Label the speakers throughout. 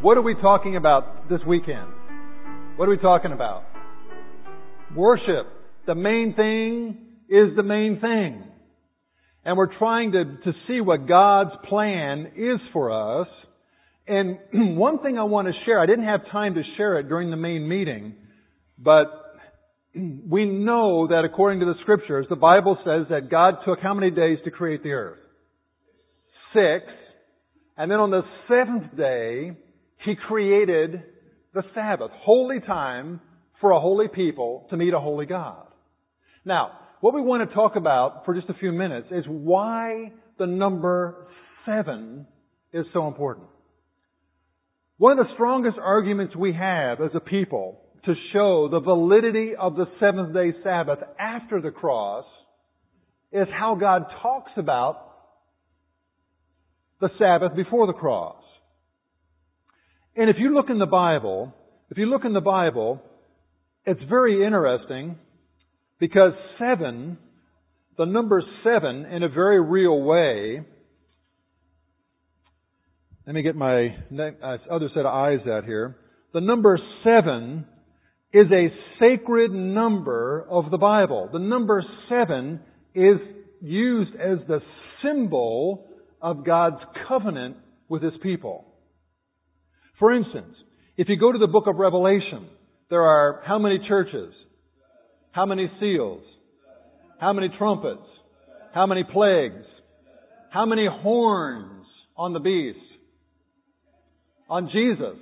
Speaker 1: What are we talking about this weekend? What are we talking about? Worship. The main thing is the main thing. And we're trying to see what God's plan is for us. And one thing I want to share, I didn't have time to share it during the main meeting, but we know that according to the Scriptures, the Bible says that God took how many days to create the earth? 6. And then on the 7th day, He created the Sabbath, holy time for a holy people to meet a holy God. Now, what we want to talk about for just a few minutes is why the number 7 is so important. One of the strongest arguments we have as a people to show the validity of the 7th day Sabbath after the cross is how God talks about the Sabbath before the cross. And if you look in the Bible, it's very interesting because 7, the number 7 in a very real way. Let me get my other set of eyes out here. The number 7 is a sacred number of the Bible. The number 7 is used as the symbol of God's covenant with His people. For instance, if you go to the book of Revelation, there are how many churches? How many seals? How many trumpets? How many plagues? How many horns on the beast? On Jesus?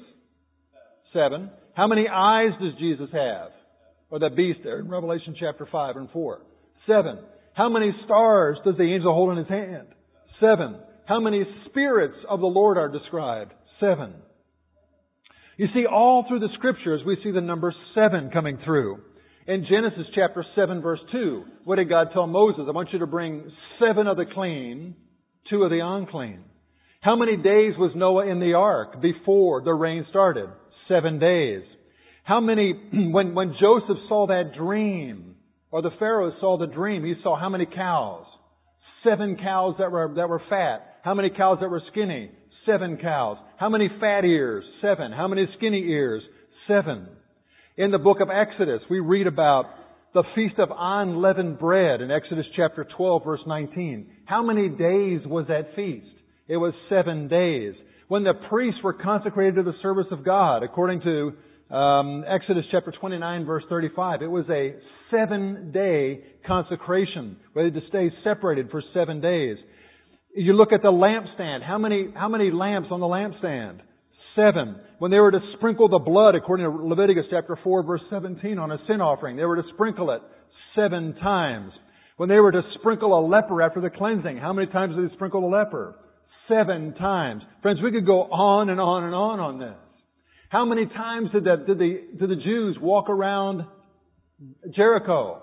Speaker 1: 7. How many eyes does Jesus have? Or the beast there in Revelation chapter 5 and 4. 7. How many stars does the angel hold in his hand? 7. How many spirits of the Lord are described? 7. You see, all through the Scriptures, we see the number 7 coming through. In Genesis chapter 7 verse 2, what did God tell Moses? I want you to bring 7 of the clean, 2 of the unclean. How many days was Noah in the ark before the rain started? 7 days. How many, when Joseph saw that dream, or the Pharaoh saw the dream, he saw how many cows? 7 cows that were fat. How many cows that were skinny? 7 cows. How many fat ears? 7. How many skinny ears? 7. In the book of Exodus, we read about the Feast of Unleavened Bread in Exodus chapter 12, verse 19. How many days was that feast? It was 7 days. When the priests were consecrated to the service of God, according to Exodus chapter 29, verse 35, it was a 7-day consecration, where they had to stay separated for 7 days. You look at the lampstand. How many lamps on the lampstand? 7. When they were to sprinkle the blood, according to Leviticus chapter 4, verse 17, on a sin offering, they were to sprinkle it 7 times. When they were to sprinkle a leper after the cleansing, how many times did they sprinkle the leper? 7 times. Friends, we could go on and on and on this. How many times did the Jews walk around Jericho?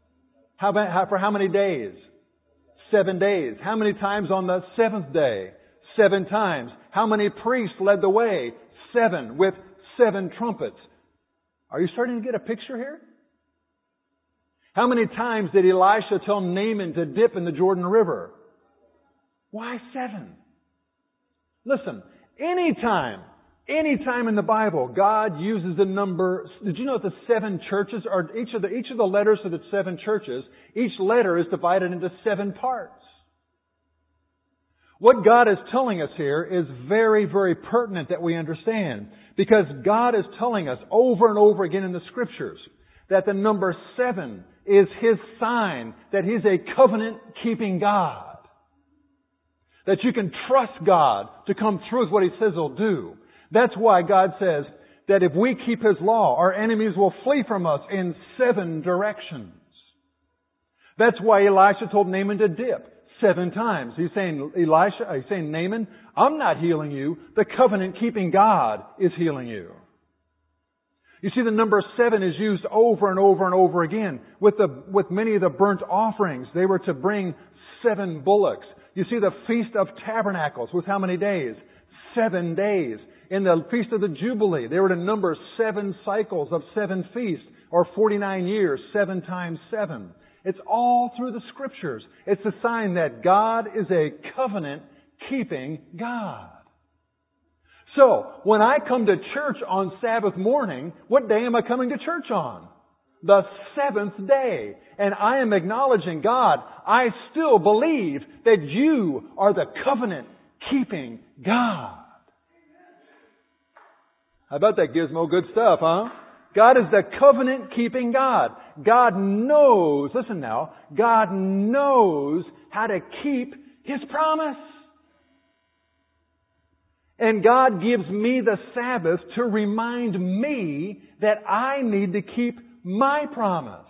Speaker 1: For how many days? 7 days. How many times on the 7th day? 7 times. How many priests led the way? 7, with 7 trumpets. Are you starting to get a picture here? How many times did Elisha tell Naaman to dip in the Jordan River? Why 7? Listen, anytime in the Bible, God uses the number. Did you know that the 7 churches are each of the letters of the 7 churches? Each letter is divided into 7 parts. What God is telling us here is very, very pertinent that we understand, because God is telling us over and over again in the Scriptures that the number 7 is His sign that He's a covenant-keeping God. That you can trust God to come through with what He says He'll do. That's why God says that if we keep His law, our enemies will flee from us in 7 directions. That's why Elisha told Naaman to dip 7 times. He's saying, Naaman, I'm not healing you. The covenant-keeping God is healing you. You see, the number 7 is used over and over and over again. With many of the burnt offerings, they were to bring 7 bullocks. You see, the Feast of Tabernacles was how many days? 7 days. In the Feast of the Jubilee, they were to number 7 cycles of 7 feasts, or 49 years, 7 times 7. It's all through the Scriptures. It's a sign that God is a covenant-keeping God. So, when I come to church on Sabbath morning, what day am I coming to church on? The seventh day. And I am acknowledging, God, I still believe that you are the covenant-keeping God. How about that, Gizmo? Good stuff, huh? God is the covenant-keeping God. God knows, listen now, God knows how to keep His promise. And God gives me the Sabbath to remind me that I need to keep my promise.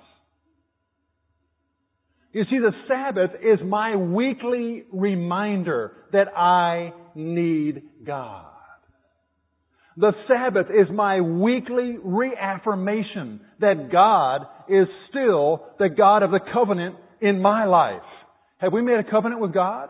Speaker 1: You see, the Sabbath is my weekly reminder that I need God. The Sabbath is my weekly reaffirmation that God is still the God of the covenant in my life. Have we made a covenant with God?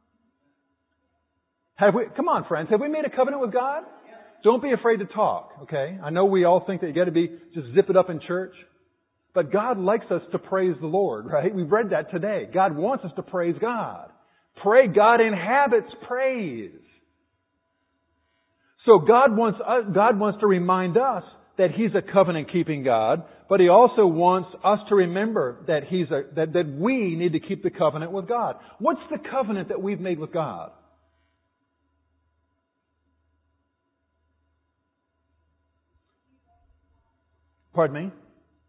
Speaker 1: Come on, friends. Have we made a covenant with God? Don't be afraid to talk, okay? I know we all think that you got to just zip it up in church. But God likes us to praise the Lord, right? We've read that today. God wants us to praise God. Pray. God inhabits praise. So God wants to remind us that He's a covenant-keeping God, but He also wants us to remember that that we need to keep the covenant with God. What's the covenant that we've made with God? Pardon me?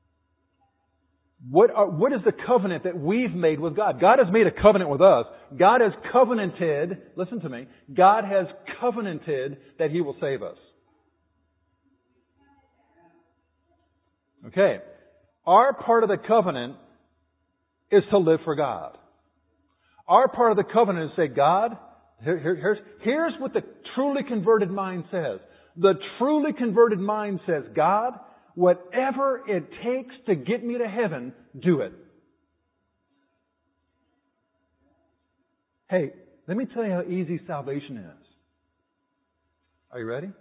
Speaker 1: What is the covenant that we've made with God? God has made a covenant with us. God has covenanted, listen to me, God has covenanted that He will save us. Okay. Our part of the covenant is to live for God. Our part of the covenant is to say, God, here's what the truly converted mind says. The truly converted mind says, God, whatever it takes to get me to heaven, do it. Hey, let me tell you how easy salvation is. Are you ready?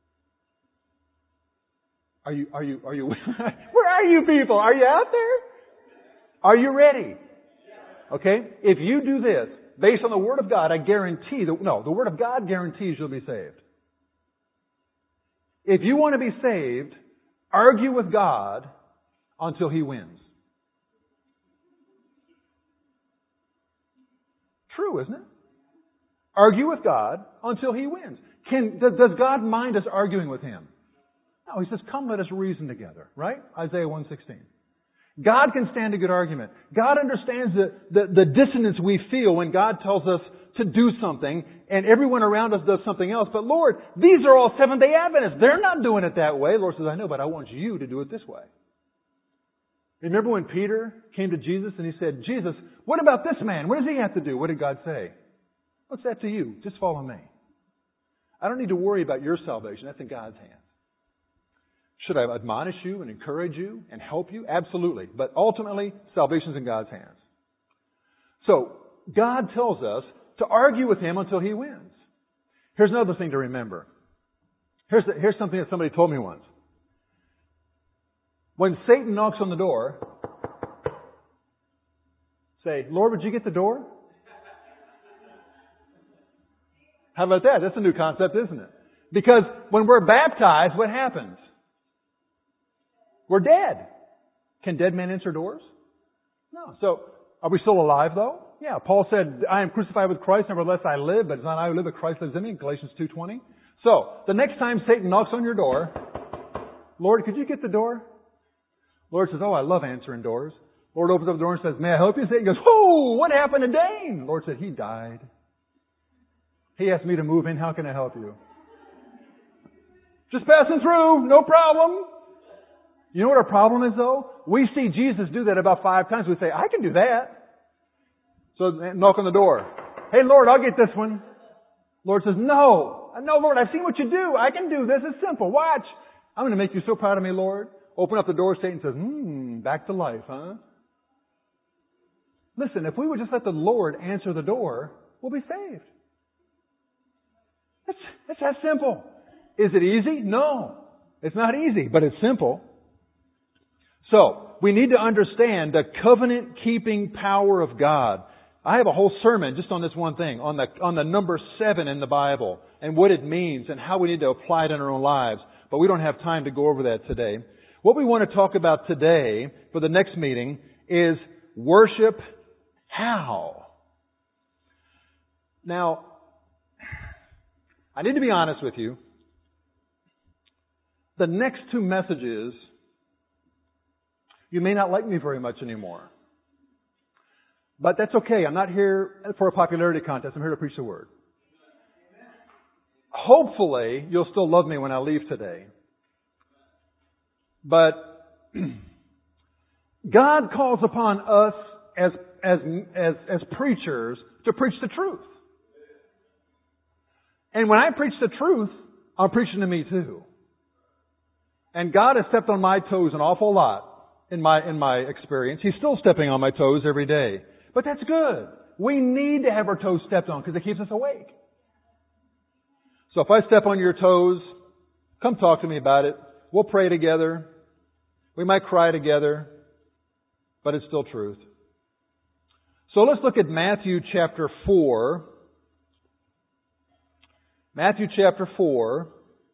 Speaker 1: Are you, where are you people? Are you out there? Are you ready? Okay? If you do this, based on the Word of God, I guarantee the Word of God guarantees you'll be saved. If you want to be saved, argue with God until He wins. True, isn't it? Argue with God until He wins. Does God mind us arguing with Him? No, He says, come, let us reason together. Right? Isaiah 1:16. God can stand a good argument. God understands the dissonance we feel when God tells us to do something and everyone around us does something else. But Lord, these are all Seventh-day Adventists. They're not doing it that way. The Lord says, I know, but I want you to do it this way. Remember when Peter came to Jesus and he said, Jesus, what about this man? What does he have to do? What did God say? What's that to you? Just follow me. I don't need to worry about your salvation. That's in God's hands. Should I admonish you and encourage you and help you? Absolutely. But ultimately, salvation's in God's hands. So, God tells us to argue with Him until He wins. Here's another thing to remember. Here's something that somebody told me once. When Satan knocks on the door, say, Lord, would you get the door? How about that? That's a new concept, isn't it? Because when we're baptized, what happens? We're dead. Can dead men enter doors? No. So, are we still alive though? Yeah. Paul said, I am crucified with Christ, nevertheless I live, but it's not I who live, but Christ lives in me, Galatians 2:20. So, the next time Satan knocks on your door, Lord, could you get the door? Lord says, oh, I love answering doors. Lord opens up the door and says, may I help you? Satan goes, whoa, what happened to Dane? Lord said, he died. He asked me to move in. How can I help you? Just passing through. No problem. You know what our problem is, though? We see Jesus do that about 5 times. We say, I can do that. So knock on the door. Hey, Lord, I'll get this one. Lord says, no. No, Lord, I've seen what you do. I can do this. It's simple. Watch. I'm going to make you so proud of me, Lord. Open up the door. Satan says, back to life, huh? Listen, if we would just let the Lord answer the door, we'll be saved. It's that simple. Is it easy? No. It's not easy, but it's simple. So, we need to understand the covenant-keeping power of God. I have a whole sermon just on this one thing, on the number 7 in the Bible and what it means and how we need to apply it in our own lives. But we don't have time to go over that today. What we want to talk about today for the next meeting is worship how. Now, I need to be honest with you. The next 2 messages, you may not like me very much anymore. But that's okay. I'm not here for a popularity contest. I'm here to preach the Word. Hopefully, you'll still love me when I leave today. But God calls upon us as preachers to preach the truth. And when I preach the truth, I'm preaching to me too. And God has stepped on my toes an awful lot in my experience. He's still stepping on my toes every day. But that's good. We need to have our toes stepped on because it keeps us awake. So if I step on your toes, come talk to me about it. We'll pray together. We might cry together, but it's still truth. So let's look at Matthew chapter 4. Matthew chapter 4.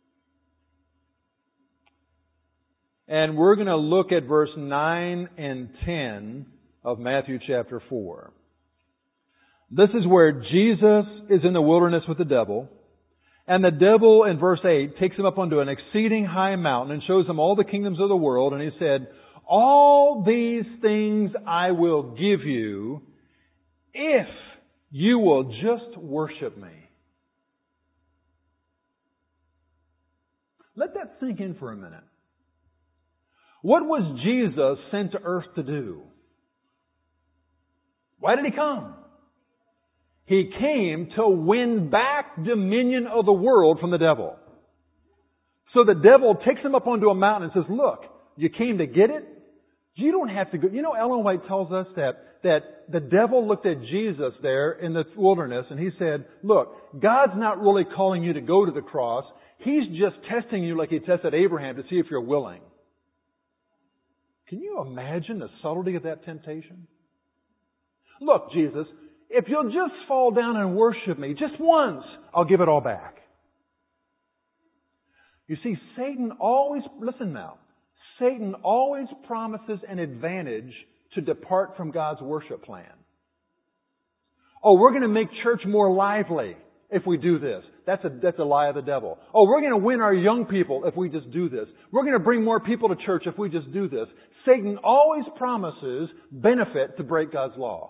Speaker 1: And we're going to look at verse 9 and 10 of Matthew chapter 4. This is where Jesus is in the wilderness with the devil. And the devil, in verse 8, takes him up onto an exceeding high mountain and shows him all the kingdoms of the world. And he said, all these things I will give you if you will just worship me. Let that sink in for a minute. What was Jesus sent to earth to do? Why did He come? He came to win back dominion of the world from the devil. So the devil takes him up onto a mountain and says, look, you came to get it? You don't have to go. You know, Ellen White tells us that the devil looked at Jesus there in the wilderness and he said, look, God's not really calling you to go to the cross. He's just testing you like He tested Abraham to see if you're willing. Can you imagine the subtlety of that temptation? Look, Jesus, if you'll just fall down and worship me just once, I'll give it all back. You see, Satan always promises an advantage to depart from God's worship plan. Oh, we're going to make church more lively if we do this. That's a lie of the devil. Oh, we're going to win our young people if we just do this. We're going to bring more people to church if we just do this. Satan always promises benefit to break God's law.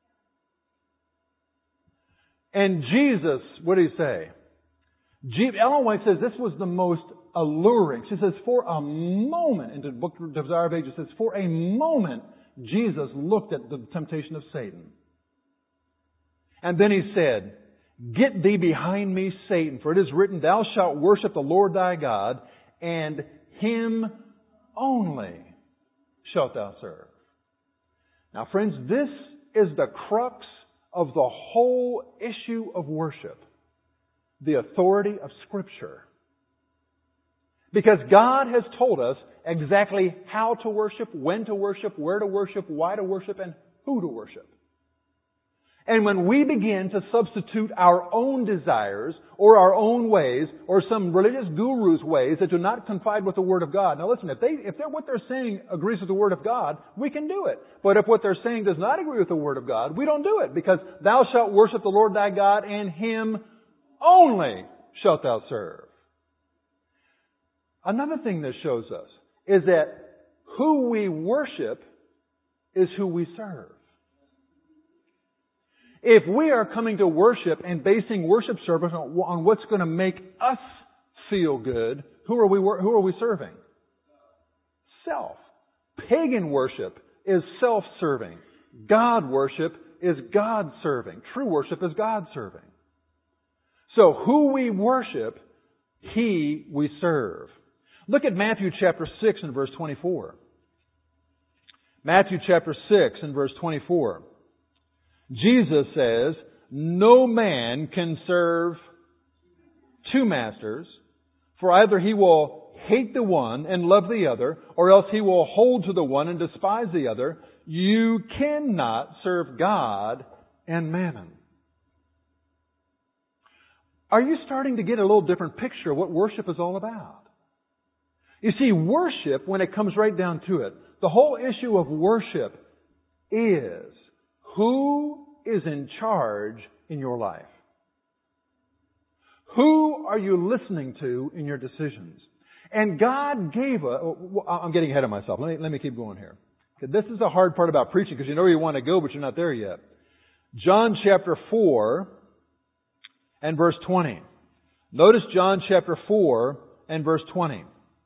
Speaker 1: And Jesus, what did He say? Ellen White says this was the most alluring. She says, for a moment, in the book of Desire of Ages, it says, for a moment, Jesus looked at the temptation of Satan. And then He said, get thee behind me, Satan, for it is written, thou shalt worship the Lord thy God, and Him only shalt thou serve. Now, friends, this is the crux of the whole issue of worship. The authority of Scripture. Because God has told us exactly how to worship, when to worship, where to worship, why to worship, and who to worship. And when we begin to substitute our own desires or our own ways or some religious guru's ways that do not confide with the Word of God. Now listen, if what they're saying agrees with the Word of God, we can do it. But if what they're saying does not agree with the Word of God, we don't do it. Because thou shalt worship the Lord thy God, and Him only shalt thou serve. Another thing this shows us is that who we worship is who we serve. If we are coming to worship and basing worship service on what's going to make us feel good, who are we serving? Self. Pagan worship is self-serving. God worship is God-serving. True worship is God-serving. So who we worship, He we serve. Look at Matthew chapter 6 and verse 24. Matthew chapter 6 and verse 24. Jesus says, no man can serve two masters, for either he will hate the one and love the other, or else he will hold to the one and despise the other. You cannot serve God and mammon. Are you starting to get a little different picture of what worship is all about? You see, worship, when it comes right down to it, the whole issue of worship is who is in charge in your life? Who are you listening to in your decisions? And God gave I'm getting ahead of myself. Let me keep going here. Okay, this is the hard part about preaching because you know where you want to go, but you're not there yet. John chapter 4 and verse 20. Notice John chapter 4 and verse 20.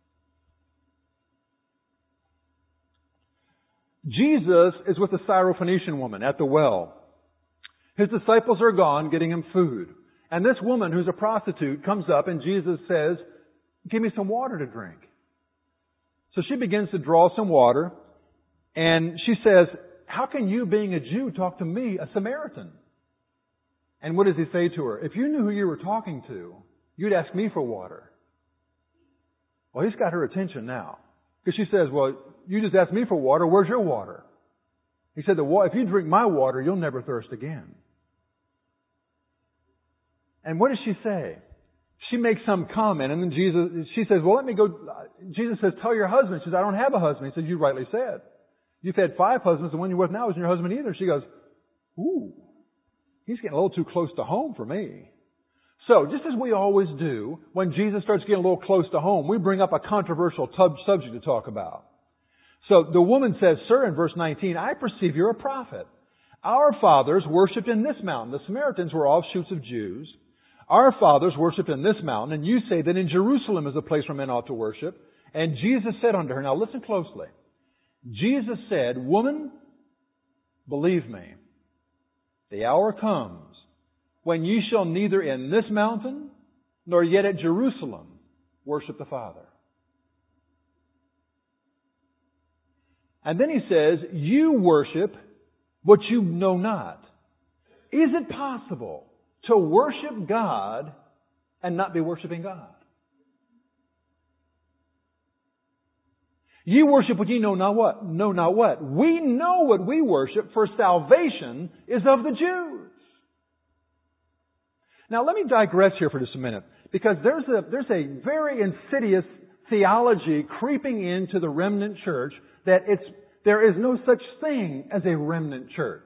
Speaker 1: Jesus is with the Syrophoenician woman at the well. His disciples are gone getting him food. And this woman who's a prostitute comes up and Jesus says, "Give me some water to drink." So she begins to draw some water and she says, "How can you, being a Jew, talk to me, a Samaritan?" And what does he say to her? "If you knew who you were talking to, you'd ask me for water." Well, he's got her attention now. Because she says, "Well, you just asked me for water. Where's your water?" He said, "If you drink my water, you'll never thirst again." And what does she say? She makes some comment, and then she says, "Well, let me go." Jesus says, "Tell your husband." She says, "I don't have a husband." He says, "You rightly said. You've had 5 husbands. The one you're with now isn't your husband either." She goes, "Ooh, he's getting a little too close to home for me." So, just as we always do, when Jesus starts getting a little close to home, we bring up a controversial subject to talk about. So, the woman says, "Sir," in verse 19, "I perceive you're a prophet. Our fathers worshipped in this mountain." The Samaritans were offshoots of Jews. "Our fathers worshipped in this mountain, and you say that in Jerusalem is a place where men ought to worship." And Jesus said unto her, now listen closely. Jesus said, "Woman, believe me, the hour comes when ye shall neither in this mountain nor yet at Jerusalem worship the Father." And then he says, "You worship what you know not." Is it possible to worship God and not be worshiping God? You worship what ye know not what? Know not what? We know what we worship, for salvation is of the Jews. Now let me digress here for just a minute, because there's a very insidious theology creeping into the remnant church that there is no such thing as a remnant church.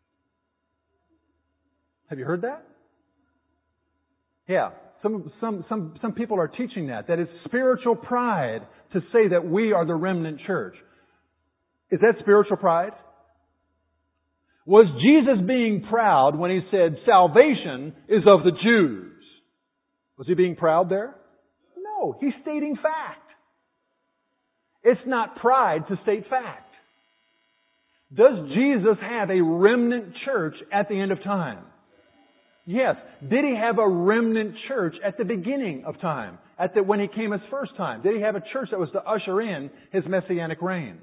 Speaker 1: Have you heard that? Yeah. Some people are teaching that it's spiritual pride to say that we are the remnant church. Is that spiritual pride? Was Jesus being proud when He said salvation is of the Jews? Was He being proud there? No, He's stating fact. It's not pride to state fact. Does Jesus have a remnant church at the end of time? Yes. Did He have a remnant church at the beginning of time? When He came His first time? Did He have a church that was to usher in His messianic reign?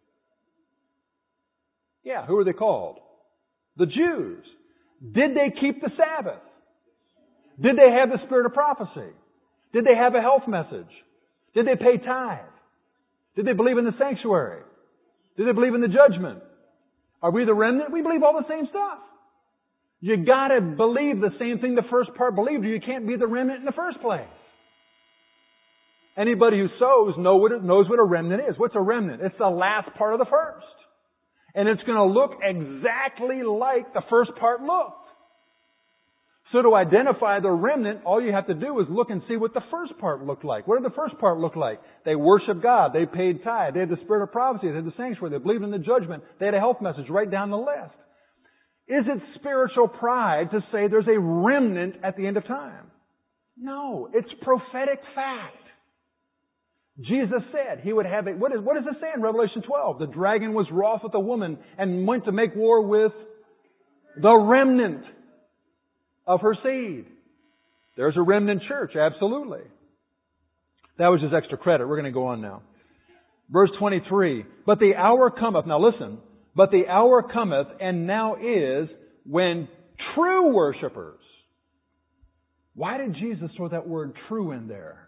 Speaker 1: Yeah. Who are they called? The Jews. Did they keep the Sabbath? Did they have the spirit of prophecy? Did they have a health message? Did they pay tithe? Did they believe in the sanctuary? Did they believe in the judgment? Are we the remnant? We believe all the same stuff. You gotta believe the same thing the first part believed, or you can't be the remnant in the first place. Anybody who sows knows what a remnant is. What's a remnant? It's the last part of the first. And it's going to look exactly like the first part looked. So to identify the remnant, all you have to do is look and see what the first part looked like. What did the first part look like? They worshiped God. They paid tithe. They had the spirit of prophecy. They had the sanctuary. They believed in the judgment. They had a health message right down the list. Is it spiritual pride to say there's a remnant at the end of time? No, it's prophetic fact. Jesus said He would have what does it say in Revelation 12? The dragon was wroth with the woman and went to make war with the remnant of her seed. There's a remnant church, absolutely. That was just extra credit. We're going to go on now. Verse 23, "But the hour cometh," now listen, "but the hour cometh, and now is, when true worshipers." Why did Jesus throw that word true in there?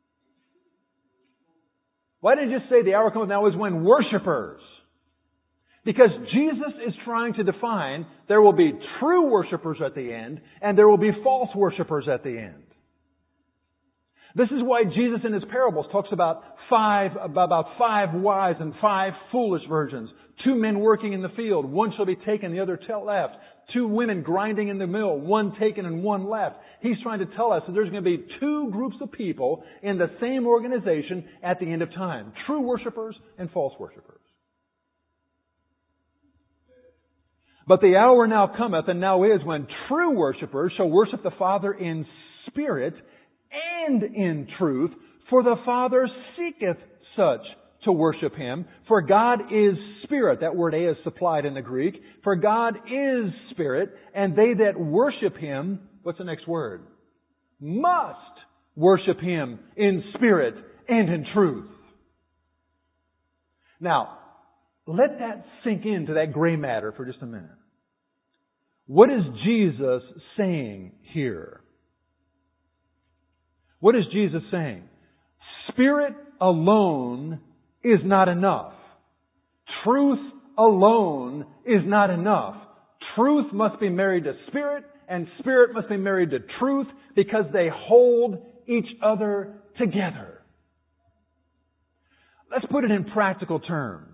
Speaker 1: Why did He just say the hour cometh now is when worshipers? Because Jesus is trying to define there will be true worshipers at the end and there will be false worshipers at the end. This is why Jesus in His parables talks about five wise and 5 foolish virgins. 2 men working in the field. 1 shall be taken, the other left. 2 women grinding in the mill. 1 taken and 1 left. He's trying to tell us that there's going to be 2 groups of people in the same organization at the end of time. True worshipers and false worshipers. But the hour now cometh, and now is, when true worshipers shall worship the Father in spirit and in truth, for the Father seeketh such to worship Him. For God is spirit. That word is supplied in the Greek. For God is spirit, and they that worship Him, what's the next word? Must worship Him in spirit and in truth. Now, let that sink into that gray matter for just a minute. What is Jesus saying here? What is Jesus saying? Spirit alone is not enough. Truth alone is not enough. Truth must be married to spirit, and spirit must be married to truth, because they hold each other together. Let's put it in practical terms.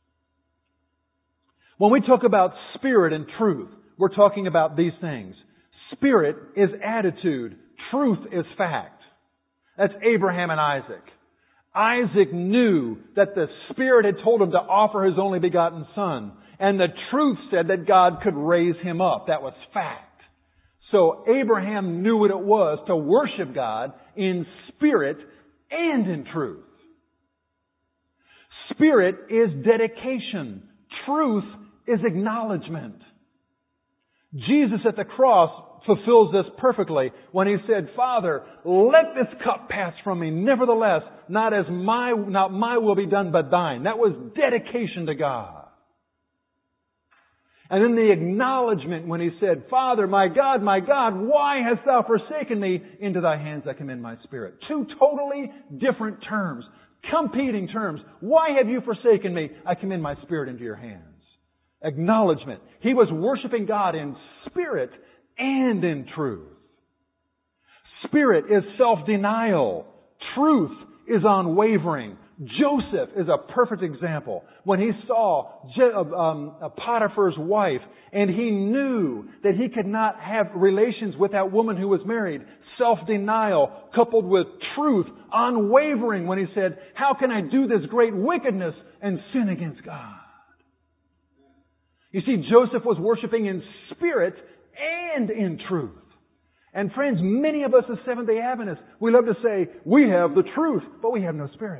Speaker 1: When we talk about spirit and truth, we're talking about these things. Spirit is attitude. Truth is fact. That's Abraham and Isaac. Isaac knew that the Spirit had told him to offer his only begotten son. And the truth said that God could raise him up. That was fact. So Abraham knew what it was to worship God in spirit and in truth. Spirit is dedication. Truth is acknowledgement. Jesus at the cross fulfills this perfectly when He said, Father, let this cup pass from me. Nevertheless, not my will be done, but thine. That was dedication to God. And then the acknowledgement when He said, Father, my God, why hast thou forsaken me? Into thy hands I commend my spirit. 2 totally different terms. Competing terms. Why have you forsaken me? I commend my spirit into your hands. Acknowledgement. He was worshiping God in spirit and in truth. Spirit is self-denial. Truth is unwavering. Joseph is a perfect example. When he saw Potiphar's wife, and he knew that he could not have relations with that woman who was married, self-denial coupled with truth, unwavering when he said, how can I do this great wickedness and sin against God? You see, Joseph was worshiping in spirit and in truth. And friends, many of us as Seventh-day Adventists, we love to say, we have the truth, but we have no spirit.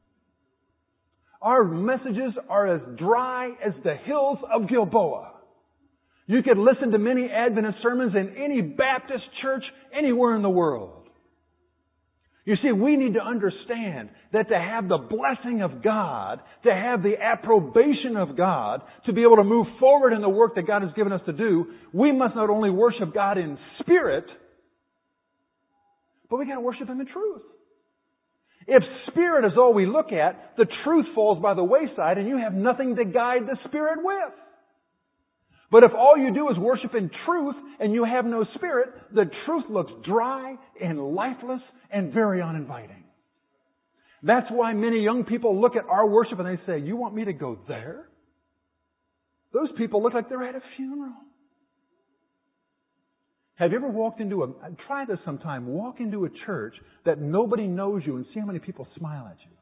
Speaker 1: Our messages are as dry as the hills of Gilboa. You could listen to many Adventist sermons in any Baptist church anywhere in the world. You see, we need to understand that to have the blessing of God, to have the approbation of God, to be able to move forward in the work that God has given us to do, we must not only worship God in spirit, but we got to worship Him in truth. If spirit is all we look at, the truth falls by the wayside and you have nothing to guide the Spirit with. But if all you do is worship in truth and you have no spirit, the truth looks dry and lifeless and very uninviting. That's why many young people look at our worship and they say, you want me to go there? Those people look like they're at a funeral. Have you ever walked into try this sometime, walk into a church that nobody knows you and see how many people smile at you?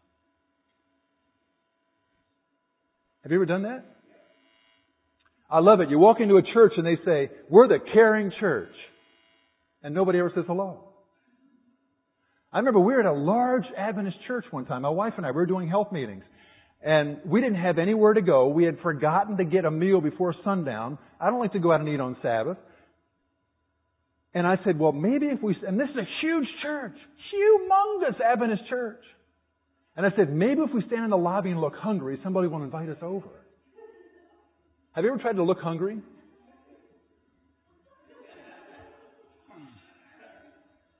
Speaker 1: Have you ever done that? I love it. You walk into a church and they say, we're the caring church. And nobody ever says hello. I remember we were at a large Adventist church one time. My wife and I, we were doing health meetings. And we didn't have anywhere to go. We had forgotten to get a meal before sundown. I don't like to go out and eat on Sabbath. And I said, well, maybe if we... And this is a huge church. Humongous Adventist church. And I said, maybe if we stand in the lobby and look hungry, somebody will invite us over. Have you ever tried to look hungry?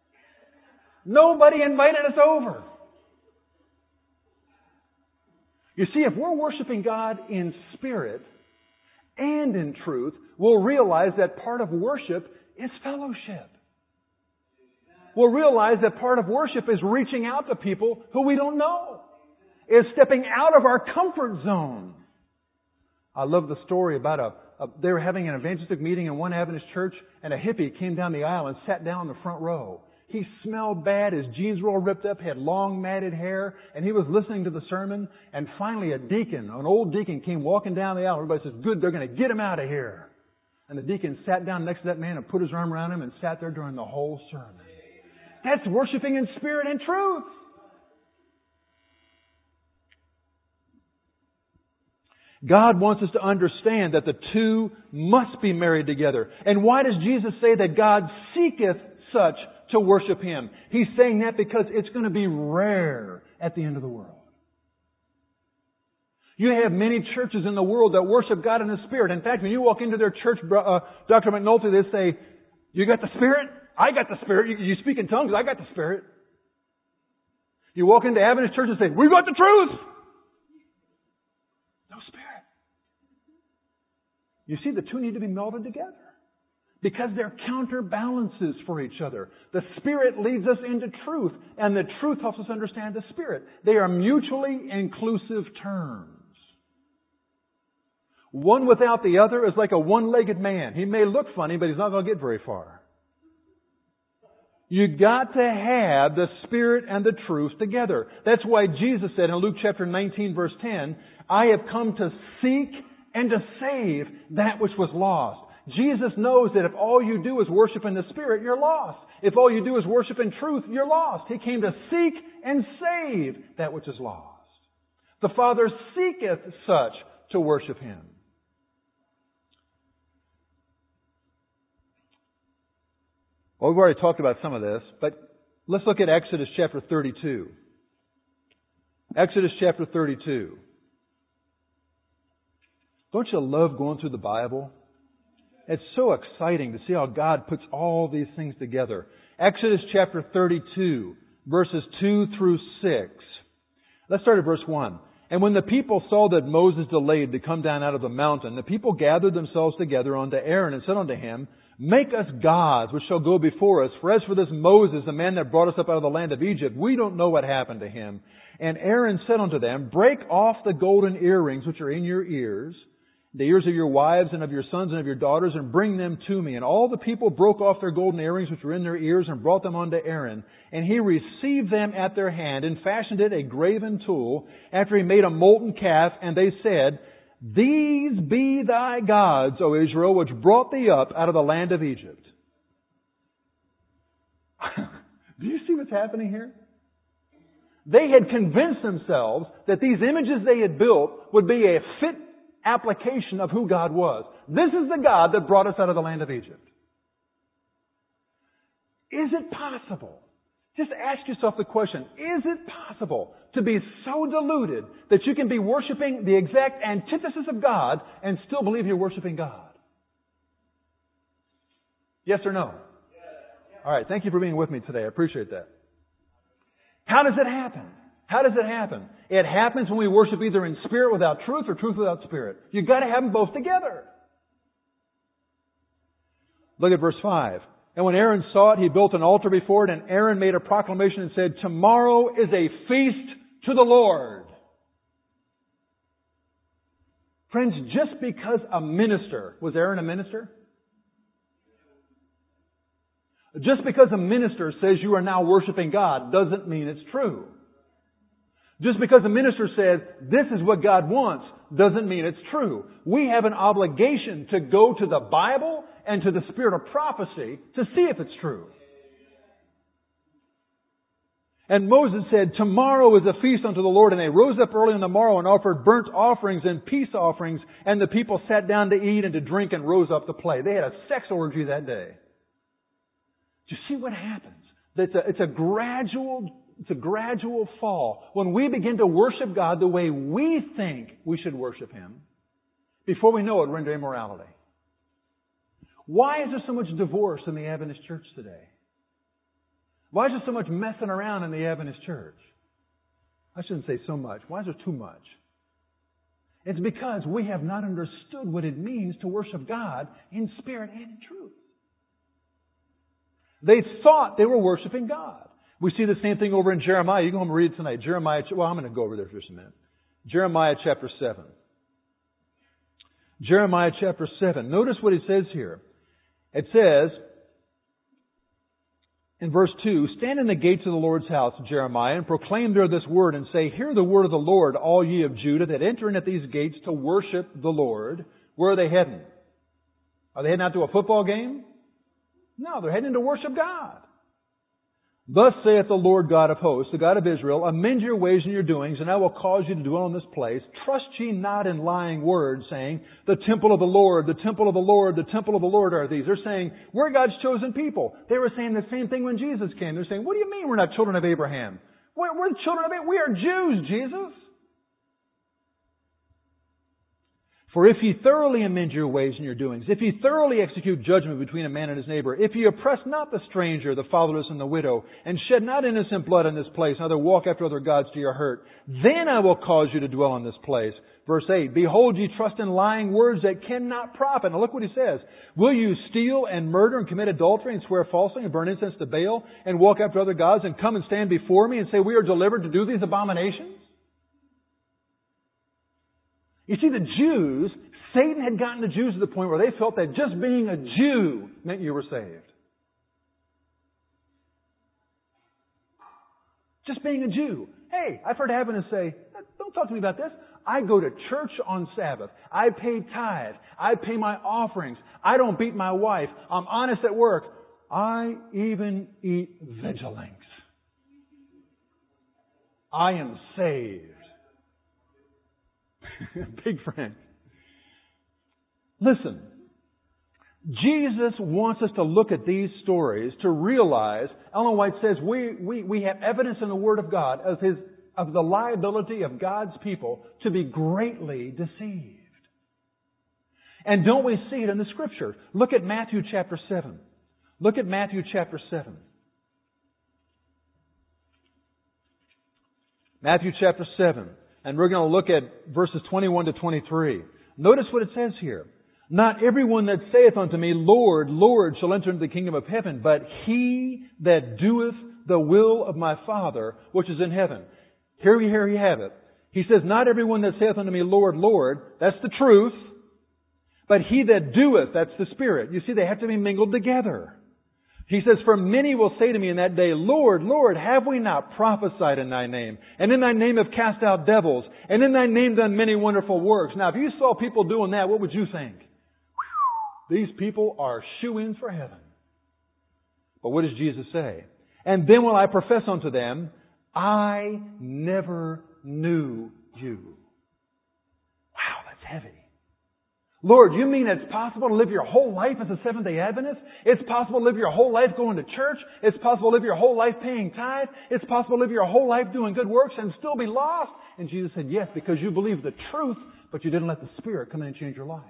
Speaker 1: Nobody invited us over. You see, if we're worshiping God in spirit and in truth, we'll realize that part of worship is fellowship. We'll realize that part of worship is reaching out to people who we don't know. Is stepping out of our comfort zone. I love the story about they were having an evangelistic meeting in one Adventist church, and a hippie came down the aisle and sat down in the front row. He smelled bad, his jeans were all ripped up, had long matted hair, and he was listening to the sermon, and finally a deacon, an old deacon, came walking down the aisle. Everybody says, "Good, they're going to get him out of here." And the deacon sat down next to that man and put his arm around him and sat there during the whole sermon. That's worshiping in spirit and truth. God wants us to understand that the two must be married together. And why does Jesus say that God seeketh such to worship Him? He's saying that because it's going to be rare at the end of the world. You have many churches in the world that worship God in the Spirit. In fact, when you walk into their church, Dr. McNulty, they say, "You got the Spirit? I got the Spirit." You speak in tongues, I got the Spirit. You walk into Adventist church and say, "We've got the truth." No Spirit. You see, the two need to be melded together because they're counterbalances for each other. The Spirit leads us into truth, and the truth helps us understand the Spirit. They are mutually inclusive terms. One without the other is like a one-legged man. He may look funny, but he's not going to get very far. You got to have the Spirit and the truth together. That's why Jesus said in Luke chapter 19, verse 10, "I have come to seek and to save that which was lost." Jesus knows that if all you do is worship in the Spirit, you're lost. If all you do is worship in truth, you're lost. He came to seek and save that which is lost. The Father seeketh such to worship Him. Well, we've already talked about some of this, but let's look at Exodus chapter 32. Exodus chapter 32. Don't you love going through the Bible? It's so exciting to see how God puts all these things together. Exodus chapter 32, verses 2 through 6. Let's start at verse 1. "And when the people saw that Moses delayed to come down out of the mountain, the people gathered themselves together unto Aaron and said unto him, Make us gods which shall go before us. For as for this Moses, the man that brought us up out of the land of Egypt, we don't know what happened to him. And Aaron said unto them, Break off the golden earrings which are in your ears, the ears of your wives and of your sons and of your daughters, and bring them to me. And all the people broke off their golden earrings which were in their ears and brought them unto Aaron. And he received them at their hand and fashioned it a graven tool after he made a molten calf. And they said, These be thy gods, O Israel, which brought thee up out of the land of Egypt." Do you see what's happening here? They had convinced themselves that these images they had built would be a fit application of who God was. This is the God that brought us out of the land of Egypt. Is it possible? Just ask yourself the question, is it possible to be so deluded that you can be worshiping the exact antithesis of God and still believe you're worshiping God? Yes or no? All right, thank you for being with me today. I appreciate that. How does it happen? How does it happen? It happens when we worship either in spirit without truth or truth without spirit. You've got to have them both together. Look at verse 5. "And when Aaron saw it, he built an altar before it, and Aaron made a proclamation and said, Tomorrow is a feast to the Lord." Friends, just because a minister, was Aaron a minister? Just because a minister says you are now worshiping God doesn't mean it's true. Just because a minister says this is what God wants doesn't mean it's true. We have an obligation to go to the Bible and to the spirit of prophecy to see if it's true. And Moses said, Tomorrow is a feast unto the Lord. And they rose up early on the morrow and offered burnt offerings and peace offerings. And the people sat down to eat and to drink and rose up to play. They had a sex orgy that day. Do you see what happens? It's a gradual fall. When we begin to worship God the way we think we should worship Him, before we know it, we're into immorality. Why is there so much divorce in the Adventist church today? Why is there so much messing around in the Adventist church? I shouldn't say so much. Why is there too much? It's because we have not understood what it means to worship God in spirit and in truth. They thought they were worshiping God. We see the same thing over in Jeremiah. You can go home and read it tonight. Jeremiah, well, I'm going to go over there for just a minute. Jeremiah chapter 7. Jeremiah chapter 7. Notice what it says here. It says, in verse 2, stand in the gates of the Lord's house, Jeremiah, and proclaim there this word, and say, hear the word of the Lord, all ye of Judah, that enter in at these gates to worship the Lord. Where are they heading? Are they heading out to a football game? No, they're heading to worship God. Thus saith the Lord God of hosts, the God of Israel, amend your ways and your doings, and I will cause you to dwell in this place. Trust ye not in lying words, saying, the temple of the Lord, the temple of the Lord, the temple of the Lord are these. They're saying, we're God's chosen people. They were saying the same thing when Jesus came. They're saying, what do you mean we're not children of Abraham? We're the children of Abraham. We are Jews, Jesus. For if ye thoroughly amend your ways and your doings, if ye thoroughly execute judgment between a man and his neighbor, if ye oppress not the stranger, the fatherless, and the widow, and shed not innocent blood in this place, neither walk after other gods to your hurt, then I will cause you to dwell in this place. Verse 8, behold, ye trust in lying words that cannot profit. Now look what he says. Will you steal and murder and commit adultery and swear falsely and burn incense to Baal and walk after other gods and come and stand before me and say, we are delivered to do these abominations? You see, the Jews, Satan had gotten the Jews to the point where they felt that just being a Jew meant you were saved. Just being a Jew. Hey, I've heard Adventists say, don't talk to me about this. I go to church on Sabbath. I pay tithe. I pay my offerings. I don't beat my wife. I'm honest at work. I even eat Vigilinks. I am saved. Big friend. Listen, Jesus wants us to look at these stories to realize, Ellen White says, we have evidence in the Word of God of the liability of God's people to be greatly deceived. And don't we see it in the Scripture? Look at Matthew chapter 7. Look at Matthew chapter 7. Matthew chapter 7. And we're going to look at verses 21 to 23. Notice what it says here. Not everyone that saith unto me, Lord, Lord, shall enter into the kingdom of heaven, but he that doeth the will of my Father, which is in heaven. Here you have it. He says, not everyone that saith unto me, Lord, Lord, that's the truth, but he that doeth, that's the Spirit. You see, they have to be mingled together. He says, for many will say to me in that day, Lord, Lord, have we not prophesied in thy name? And in thy name have cast out devils? And in thy name done many wonderful works? Now, if you saw people doing that, what would you think? These people are shoo-ins for heaven. But what does Jesus say? And then will I profess unto them, I never knew you. Wow, that's heavy. Lord, you mean it's possible to live your whole life as a Seventh-day Adventist? It's possible to live your whole life going to church? It's possible to live your whole life paying tithe? It's possible to live your whole life doing good works and still be lost? And Jesus said, yes, because you believe the truth, but you didn't let the Spirit come in and change your life.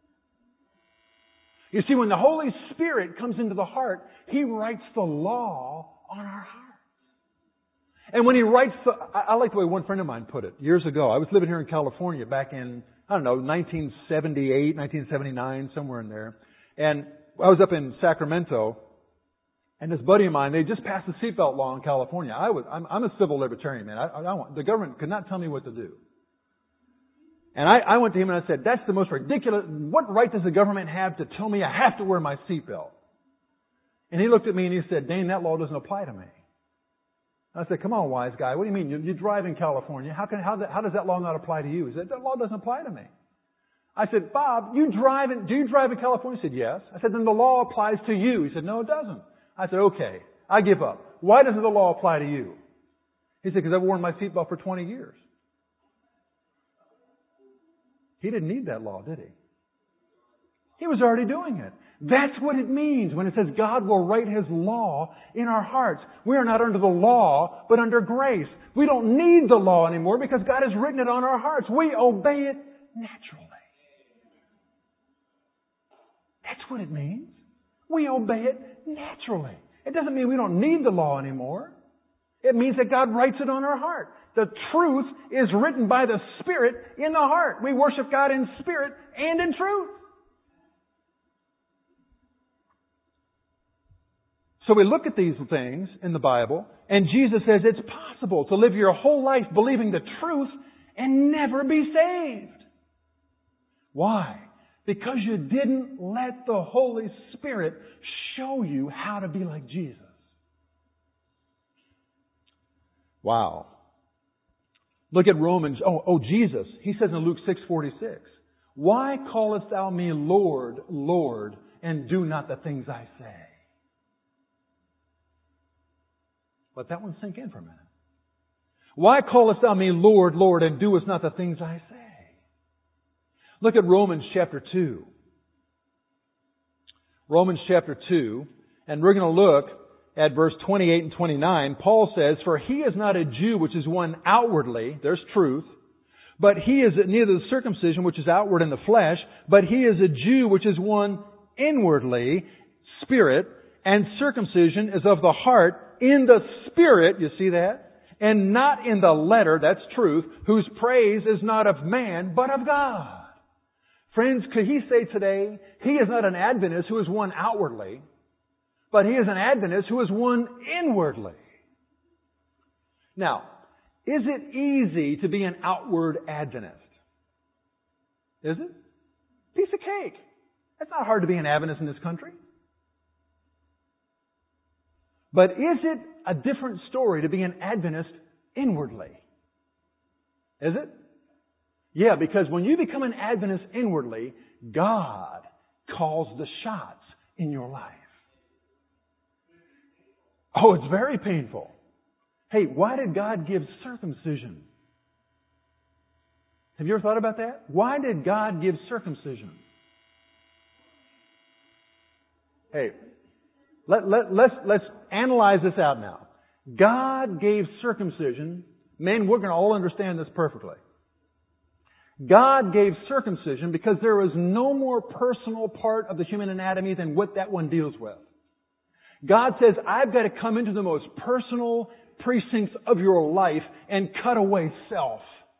Speaker 1: You see, when the Holy Spirit comes into the heart, He writes the law on our hearts. And when He writes I like the way one friend of mine put it years ago. I was living here in California back in, 1978, 1979, somewhere in there. And I was up in Sacramento, and this buddy of mine, they just passed the seatbelt law in California. I'm a civil libertarian, man. The government could not tell me what to do. And I went to him and I said, that's the most ridiculous, what right does the government have to tell me I have to wear my seatbelt? And he looked at me and he said, Dane, that law doesn't apply to me. I said, come on, wise guy. What do you mean? You drive in California. How does that law not apply to you? He said, that law doesn't apply to me. I said, Bob, do you drive in California? He said, yes. I said, then the law applies to you. He said, no, it doesn't. I said, okay, I give up. Why doesn't the law apply to you? He said, because I've worn my seatbelt for 20 years. He didn't need that law, did he? He was already doing it. That's what it means when it says God will write His law in our hearts. We are not under the law, but under grace. We don't need the law anymore because God has written it on our hearts. We obey it naturally. That's what it means. We obey it naturally. It doesn't mean we don't need the law anymore. It means that God writes it on our heart. The truth is written by the Spirit in the heart. We worship God in spirit and in truth. So we look at these things in the Bible, and Jesus says it's possible to live your whole life believing the truth and never be saved. Why? Because you didn't let the Holy Spirit show you how to be like Jesus. Wow. Look at Romans. Jesus. He says in Luke 6:46, "Why callest thou me Lord, Lord, and do not the things I say?" Let that one sink in for a minute. "Why callest thou me Lord, Lord, and doest not the things I say?" Look at Romans chapter 2. Romans chapter 2, and we're going to look at verse 28 and 29. Paul says, "For he is not a Jew which is one outwardly," there's truth, "but he is neither the circumcision which is outward in the flesh, but he is a Jew which is one inwardly, spirit, and circumcision is of the heart, in the Spirit," you see that? "And not in the letter," that's truth, "whose praise is not of man, but of God." Friends, could he say today, he is not an Adventist who is one outwardly, but he is an Adventist who is one inwardly. Now, is it easy to be an outward Adventist? Is it? Piece of cake. It's not hard to be an Adventist in this country. But is it a different story to be an Adventist inwardly? Is it? Yeah, because when you become an Adventist inwardly, God calls the shots in your life. Oh, it's very painful. Hey, why did God give circumcision? Have you ever thought about that? Why did God give circumcision? Hey, let's analyze this out now. God gave circumcision. Men, we're going to all understand this perfectly. God gave circumcision because there is no more personal part of the human anatomy than what that one deals with. God says, I've got to come into the most personal precincts of your life and cut away self.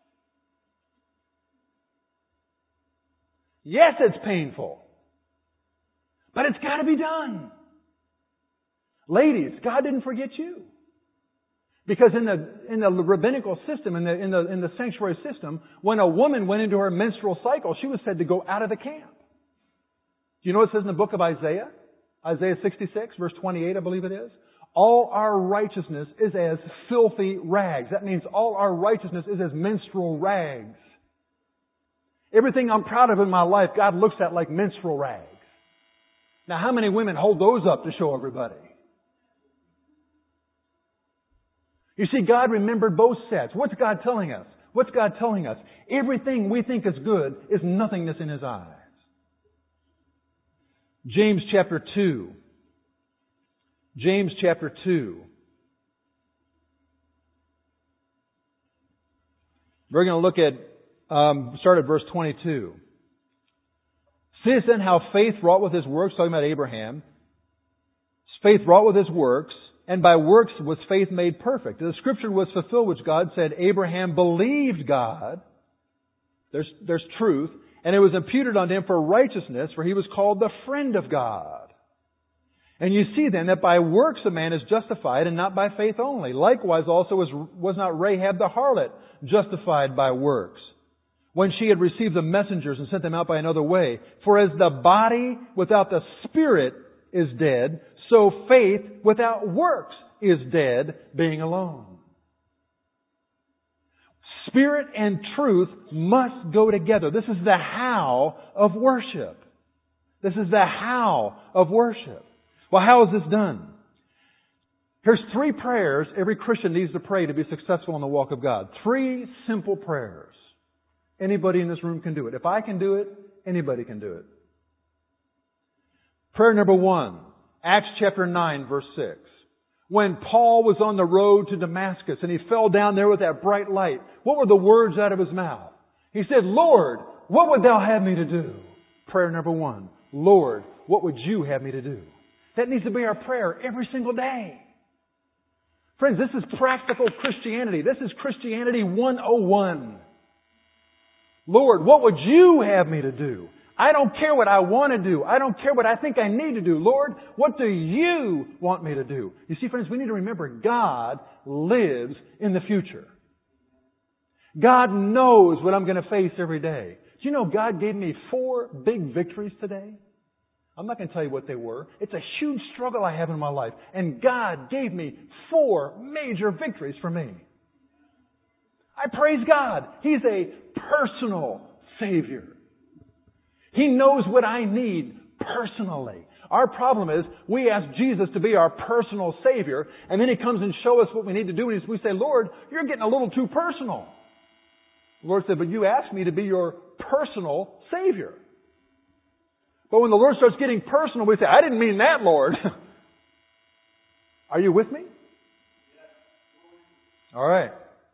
Speaker 1: Yes, it's painful, but it's got to be done. Ladies, God didn't forget you. Because in the rabbinical system, in the sanctuary system, when a woman went into her menstrual cycle, she was said to go out of the camp. Do you know what it says in the book of Isaiah? Isaiah 66, verse 28, I believe it is. All our righteousness is as filthy rags. That means all our righteousness is as menstrual rags. Everything I'm proud of in my life, God looks at like menstrual rags. Now, how many women hold those up to show everybody? You see, God remembered both sets. What's God telling us? What's God telling us? Everything we think is good is nothingness in His eyes. James chapter 2. James chapter 2. We're going to look at, start at verse 22. "Seest then how faith wrought with his works," talking about Abraham. "Faith wrought with his works, and by works was faith made perfect. The scripture was fulfilled which God said, Abraham believed God." There's truth. "And it was imputed unto him for righteousness, for he was called the friend of God. And you see then that by works a man is justified, and not by faith only. Likewise also was not Rahab the harlot justified by works, when she had received the messengers and sent them out by another way. For as the body without the spirit is dead, so faith without works is dead, being alone." Spirit and truth must go together. This is the how of worship. This is the how of worship. Well, how is this done? Here's 3 prayers every Christian needs to pray to be successful in the walk of God. 3 simple prayers. Anybody in this room can do it. If I can do it, anybody can do it. Prayer number 1, Acts chapter 9, verse 6. When Paul was on the road to Damascus and he fell down there with that bright light, what were the words out of his mouth? He said, "Lord, what would thou have me to do?" Prayer number 1. Lord, what would you have me to do? That needs to be our prayer every single day. Friends, this is practical Christianity. This is Christianity 101. Lord, what would you have me to do? I don't care what I want to do. I don't care what I think I need to do. Lord, what do you want me to do? You see, friends, we need to remember God lives in the future. God knows what I'm going to face every day. Do you know God gave me 4 big victories today? I'm not going to tell you what they were. It's a huge struggle I have in my life. And God gave me 4 major victories for me. I praise God. He's a personal Savior. He knows what I need personally. Our problem is we ask Jesus to be our personal Savior, and then He comes and shows us what we need to do, and we say, Lord, you're getting a little too personal. The Lord said, but you asked me to be your personal Savior. But when the Lord starts getting personal, we say, I didn't mean that, Lord. Are you with me? All right.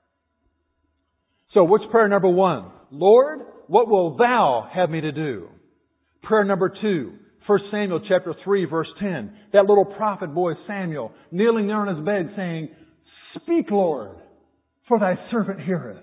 Speaker 1: So what's prayer number 1? Lord, what will Thou have me to do? Prayer number 2, 1 Samuel chapter 3, verse 10. That little prophet boy Samuel kneeling there on his bed saying, Speak, Lord, for Thy servant heareth.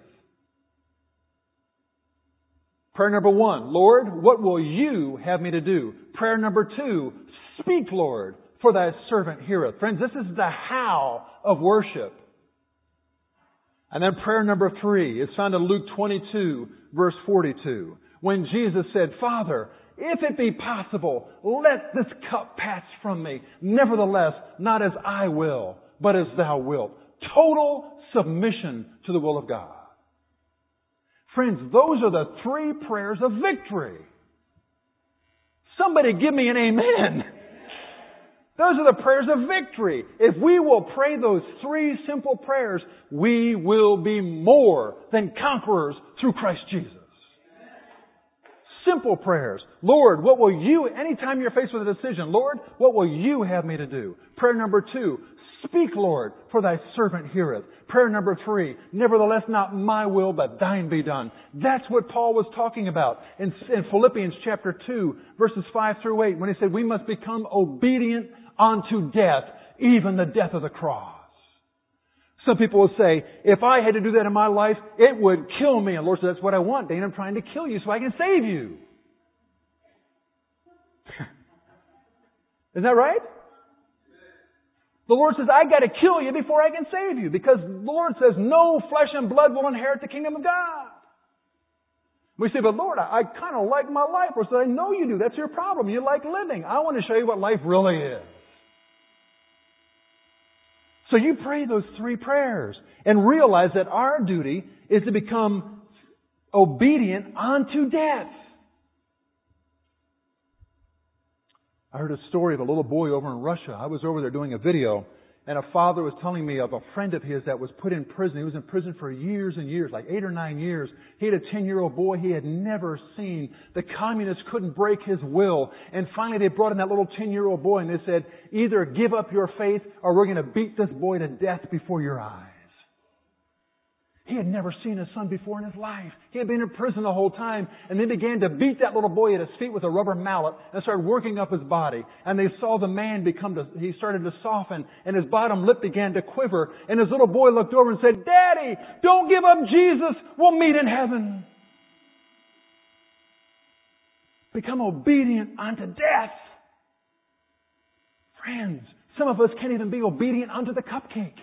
Speaker 1: Prayer number 1, Lord, what will you have me to do? Prayer number 2, Speak, Lord, for Thy servant heareth. Friends, this is the how of worship. And then prayer number 3 is found in Luke 22, verse 42. When Jesus said, Father, if it be possible, let this cup pass from me. Nevertheless, not as I will, but as Thou wilt. Total submission to the will of God. Friends, those are the 3 prayers of victory. Somebody give me an amen. Those are the prayers of victory. If we will pray those 3 simple prayers, we will be more than conquerors through Christ Jesus. Simple prayers. Lord, what will you, anytime you're faced with a decision, Lord, what will you have me to do? Prayer number 2, Speak, Lord, for Thy servant heareth. Prayer number 3, nevertheless not my will, but Thine be done. That's what Paul was talking about in Philippians chapter 2, verses 5 through 8, when he said we must become obedient unto death, even the death of the cross. Some people will say, if I had to do that in my life, it would kill me. And the Lord said, that's what I want, Dane. I'm trying to kill you so I can save you. Isn't that right? The Lord says, I got to kill you before I can save you. Because the Lord says, no flesh and blood will inherit the kingdom of God. We say, but Lord, I kind of like my life. Lord says, I know you do. That's your problem. You like living. I want to show you what life really is. So you pray those 3 prayers and realize that our duty is to become obedient unto death. I heard a story of a little boy over in Russia. I was over there doing a video, and a father was telling me of a friend of his that was put in prison. He was in prison for years and years, like 8 or 9 years. He had a 10-year-old boy he had never seen. The communists couldn't break his will. And finally they brought in that little 10-year-old boy and they said, either give up your faith or we're going to beat this boy to death before your eyes. He had never seen his son before in his life. He had been in prison the whole time. And they began to beat that little boy at his feet with a rubber mallet and started working up his body. And they saw the man he started to soften and his bottom lip began to quiver. And his little boy looked over and said, Daddy, don't give up Jesus. We'll meet in heaven. Become obedient unto death. Friends, some of us can't even be obedient unto the cupcake.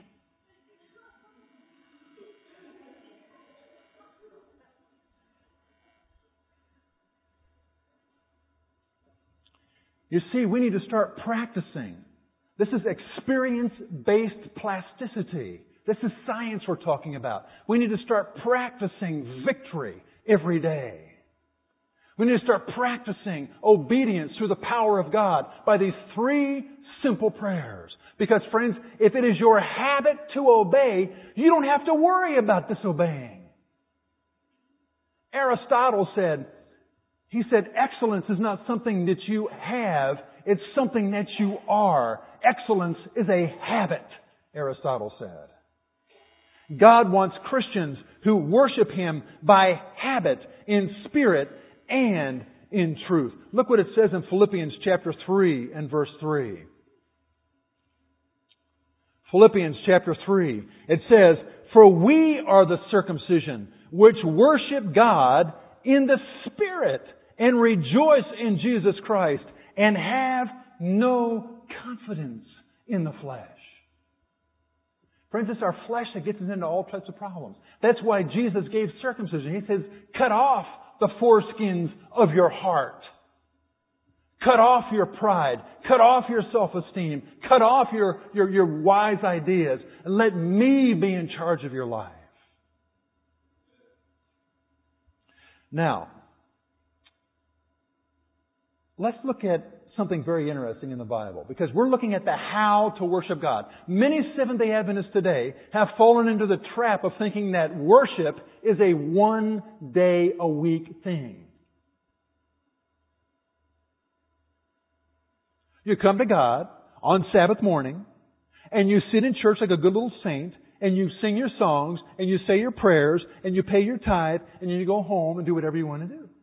Speaker 1: You see, we need to start practicing. This is experience-based plasticity. This is science we're talking about. We need to start practicing victory every day. We need to start practicing obedience through the power of God by these 3 simple prayers. Because, friends, if it is your habit to obey, you don't have to worry about disobeying. Aristotle said, excellence is not something that you have, it's something that you are. Excellence is a habit, Aristotle said. God wants Christians who worship Him by habit, in spirit, and in truth. Look what it says in Philippians chapter 3 and verse 3. Philippians chapter 3. It says, "For we are the circumcision, which worship God in the Spirit, and rejoice in Jesus Christ, and have no confidence in the flesh." Friends, it's our flesh that gets us into all types of problems. That's why Jesus gave circumcision. He says, cut off the foreskins of your heart. Cut off your pride. Cut off your self-esteem. Cut off your wise ideas. And let me be in charge of your life. Now, let's look at something very interesting in the Bible, because we're looking at the how to worship God. Many Seventh-day Adventists today have fallen into the trap of thinking that worship is a one-day-a-week thing. You come to God on Sabbath morning, and you sit in church like a good little saint, and you sing your songs, and you say your prayers, and you pay your tithe, and then you go home and do whatever you want to do.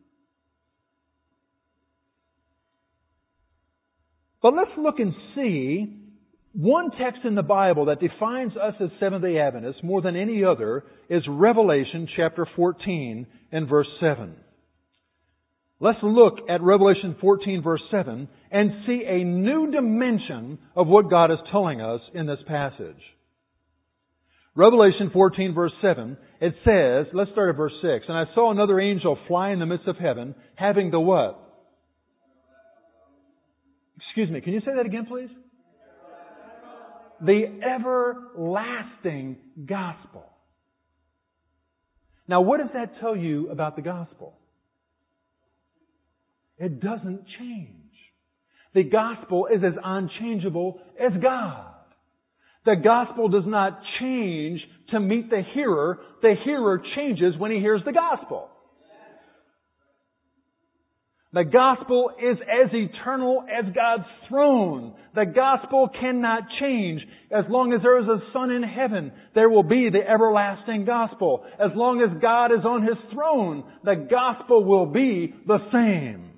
Speaker 1: But let's look and see one text in the Bible that defines us as Seventh-day Adventists more than any other is Revelation chapter 14 and verse 7. Let's look at Revelation 14 verse 7 and see a new dimension of what God is telling us in this passage. Revelation 14 verse 7, it says, let's start at verse 6, "And I saw another angel fly in the midst of heaven, having the" what? Excuse me, can you say that again, please? The everlasting gospel. Now, what does that tell you about the gospel? It doesn't change. The gospel is as unchangeable as God. The gospel does not change to meet the hearer. The hearer changes when he hears the gospel. The gospel is as eternal as God's throne. The gospel cannot change. As long as there is a sun in heaven, there will be the everlasting gospel. As long as God is on His throne, the gospel will be the same.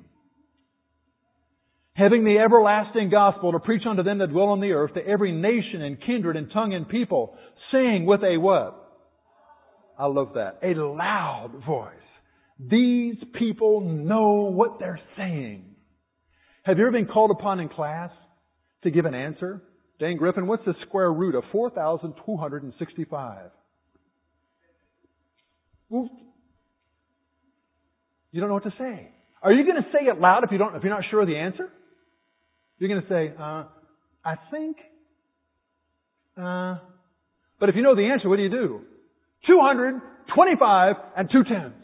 Speaker 1: Having the everlasting gospel to preach unto them that dwell on the earth, to every nation and kindred and tongue and people, saying with a what? I love that. A loud voice. These people know what they're saying. Have you ever been called upon in class to give an answer? Dane Griffin, what's the square root of 4,265? Well, you don't know what to say. Are you going to say it loud if you're not sure of the answer? You're going to say, I think. But if you know the answer, what do? 225 and 2/10.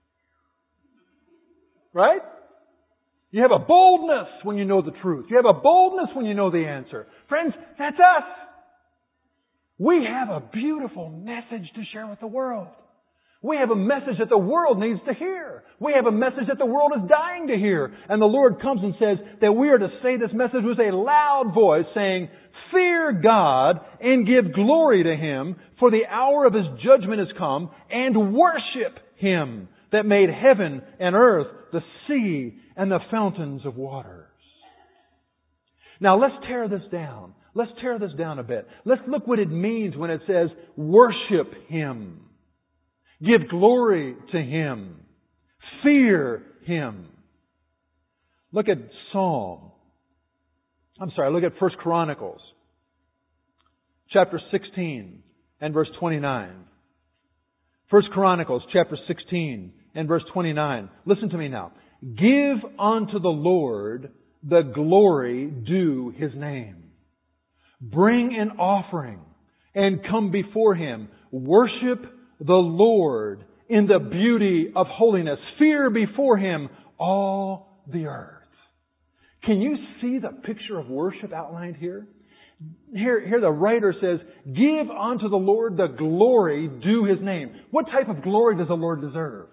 Speaker 1: Right? You have a boldness when you know the truth. You have a boldness when you know the answer. Friends, that's us. We have a beautiful message to share with the world. We have a message that the world needs to hear. We have a message that the world is dying to hear. And the Lord comes and says that we are to say this message with a loud voice, saying, "Fear God and give glory to Him, for the hour of His judgment has come, and worship Him that made heaven and earth, the sea, and the fountains of waters." Now let's tear this down. Let's tear this down a bit. Let's look what it means when it says, worship Him. Give glory to Him. Fear Him. Look at look at 1 Chronicles, chapter 16 and verse 29. 1 Chronicles, chapter 16 and verse 29. Listen to me now. Give unto the Lord the glory due His name. Bring an offering and come before Him. Worship the Lord in the beauty of holiness. Fear before Him all the earth. Can you see the picture of worship outlined here? Here the writer says, give unto the Lord the glory due His name. What type of glory does the Lord deserve?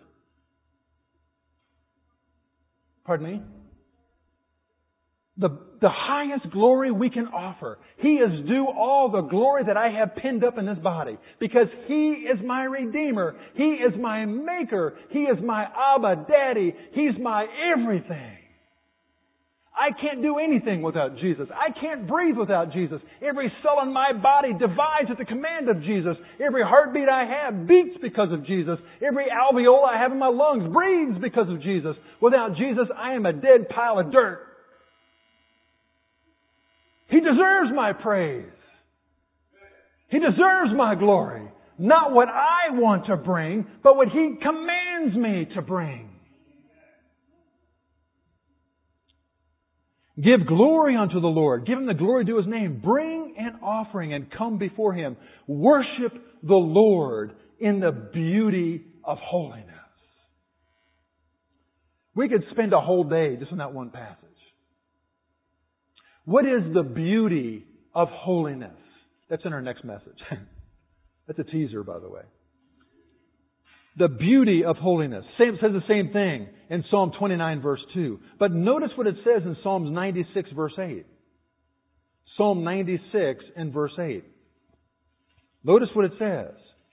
Speaker 1: Pardon me? The highest glory we can offer. He is due all the glory that I have pinned up in this body. Because He is my Redeemer. He is my Maker. He is my Abba Daddy. He's my everything. I can't do anything without Jesus. I can't breathe without Jesus. Every cell in my body divides at the command of Jesus. Every heartbeat I have beats because of Jesus. Every alveoli I have in my lungs breathes because of Jesus. Without Jesus, I am a dead pile of dirt. He deserves my praise. He deserves my glory. Not what I want to bring, but what He commands me to bring. Give glory unto the Lord. Give Him the glory due His name. Bring an offering and come before Him. Worship the Lord in the beauty of holiness. We could spend a whole day just on that one passage. What is the beauty of holiness? That's in our next message. That's a teaser, by the way. The beauty of holiness. Says the same thing in Psalm 29, verse 2. But notice what it says in Psalms 96, verse 8. Psalm 96 and verse 8. Notice what it says.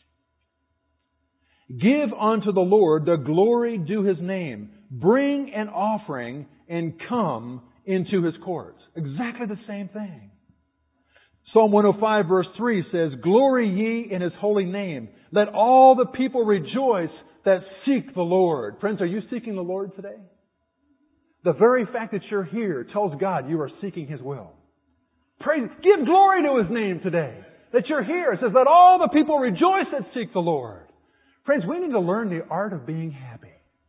Speaker 1: Give unto the Lord the glory due His name. Bring an offering and come into His courts. Exactly the same thing. Psalm 105 verse 3 says, Glory ye in His holy name. Let all the people rejoice that seek the Lord. Friends, are you seeking the Lord today? The very fact that you're here tells God you are seeking His will. Praise, give glory to His name today. That you're here. It says, let all the people rejoice that seek the Lord. Friends, we need to learn the art of being happy.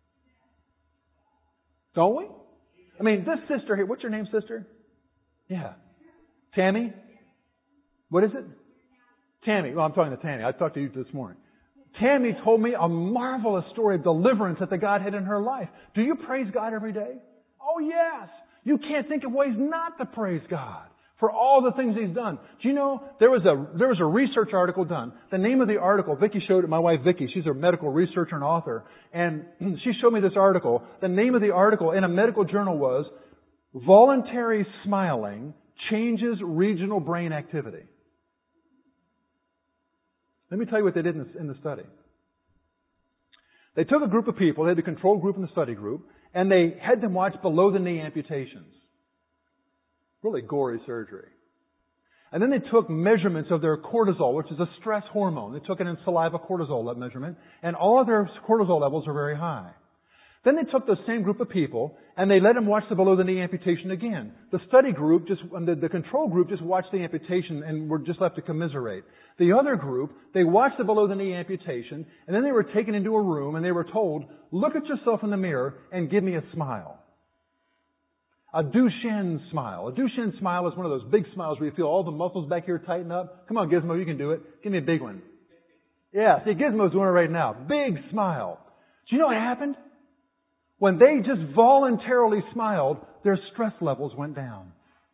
Speaker 1: Don't we? I mean, this sister here, what's your name, sister? Yeah. Tammy? What is it? Tammy. Well, I'm talking to Tammy. I talked to you this morning. Tammy told me a marvelous story of deliverance that the God had in her life. Do you praise God every day? Oh, yes. You can't think of ways not to praise God for all the things He's done. Do you know, there was a research article done. The name of the article, Vicki showed it, my wife Vicki, she's a medical researcher and author, and she showed me this article. The name of the article in a medical journal was, Voluntary Smiling Changes Regional Brain Activity. Let me tell you what they did in the study. They took a group of people, they had the control group and the study group, and they had them watch below-the-knee amputations. Really gory surgery. And then they took measurements of their cortisol, which is a stress hormone. They took it in saliva cortisol measurement, and all of their cortisol levels are very high. Then they took the same group of people and they let them watch the below-the-knee amputation again. The study group, the control group just watched the amputation and were just left to commiserate. The other group, they watched the below-the-knee amputation and then they were taken into a room and they were told, look at yourself in the mirror and give me a smile. A Duchenne smile. A Duchenne smile is one of those big smiles where you feel all the muscles back here tighten up. Come on, Gizmo, you can do it. Give me a big one. Yeah, see, Gizmo's doing it right now. Big smile. Do you know what happened? When they just voluntarily smiled, their stress levels went down.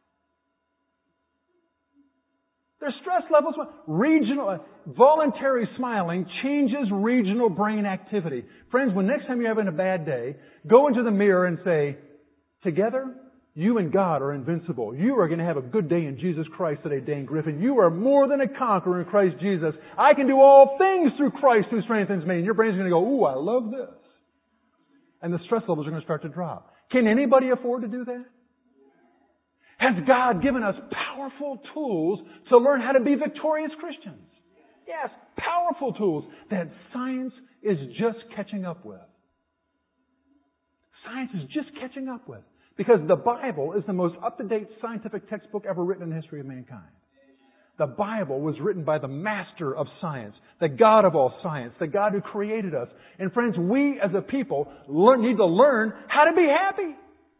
Speaker 1: Their stress levels went... Voluntary smiling changes regional brain activity. Friends, when next time you're having a bad day, go into the mirror and say, together, you and God are invincible. You are going to have a good day in Jesus Christ today, Dane Griffin. You are more than a conqueror in Christ Jesus. I can do all things through Christ who strengthens me. And your brain's going to go, ooh, I love this. And the stress levels are going to start to drop. Can anybody afford to do that? Has God given us powerful tools to learn how to be victorious Christians? Yes, powerful tools that science is just catching up with. Science is just catching up with. Because the Bible is the most up-to-date scientific textbook ever written in the history of mankind. The Bible was written by the master of science, the God of all science, the God who created us. And friends, we as a people need to learn how to be happy.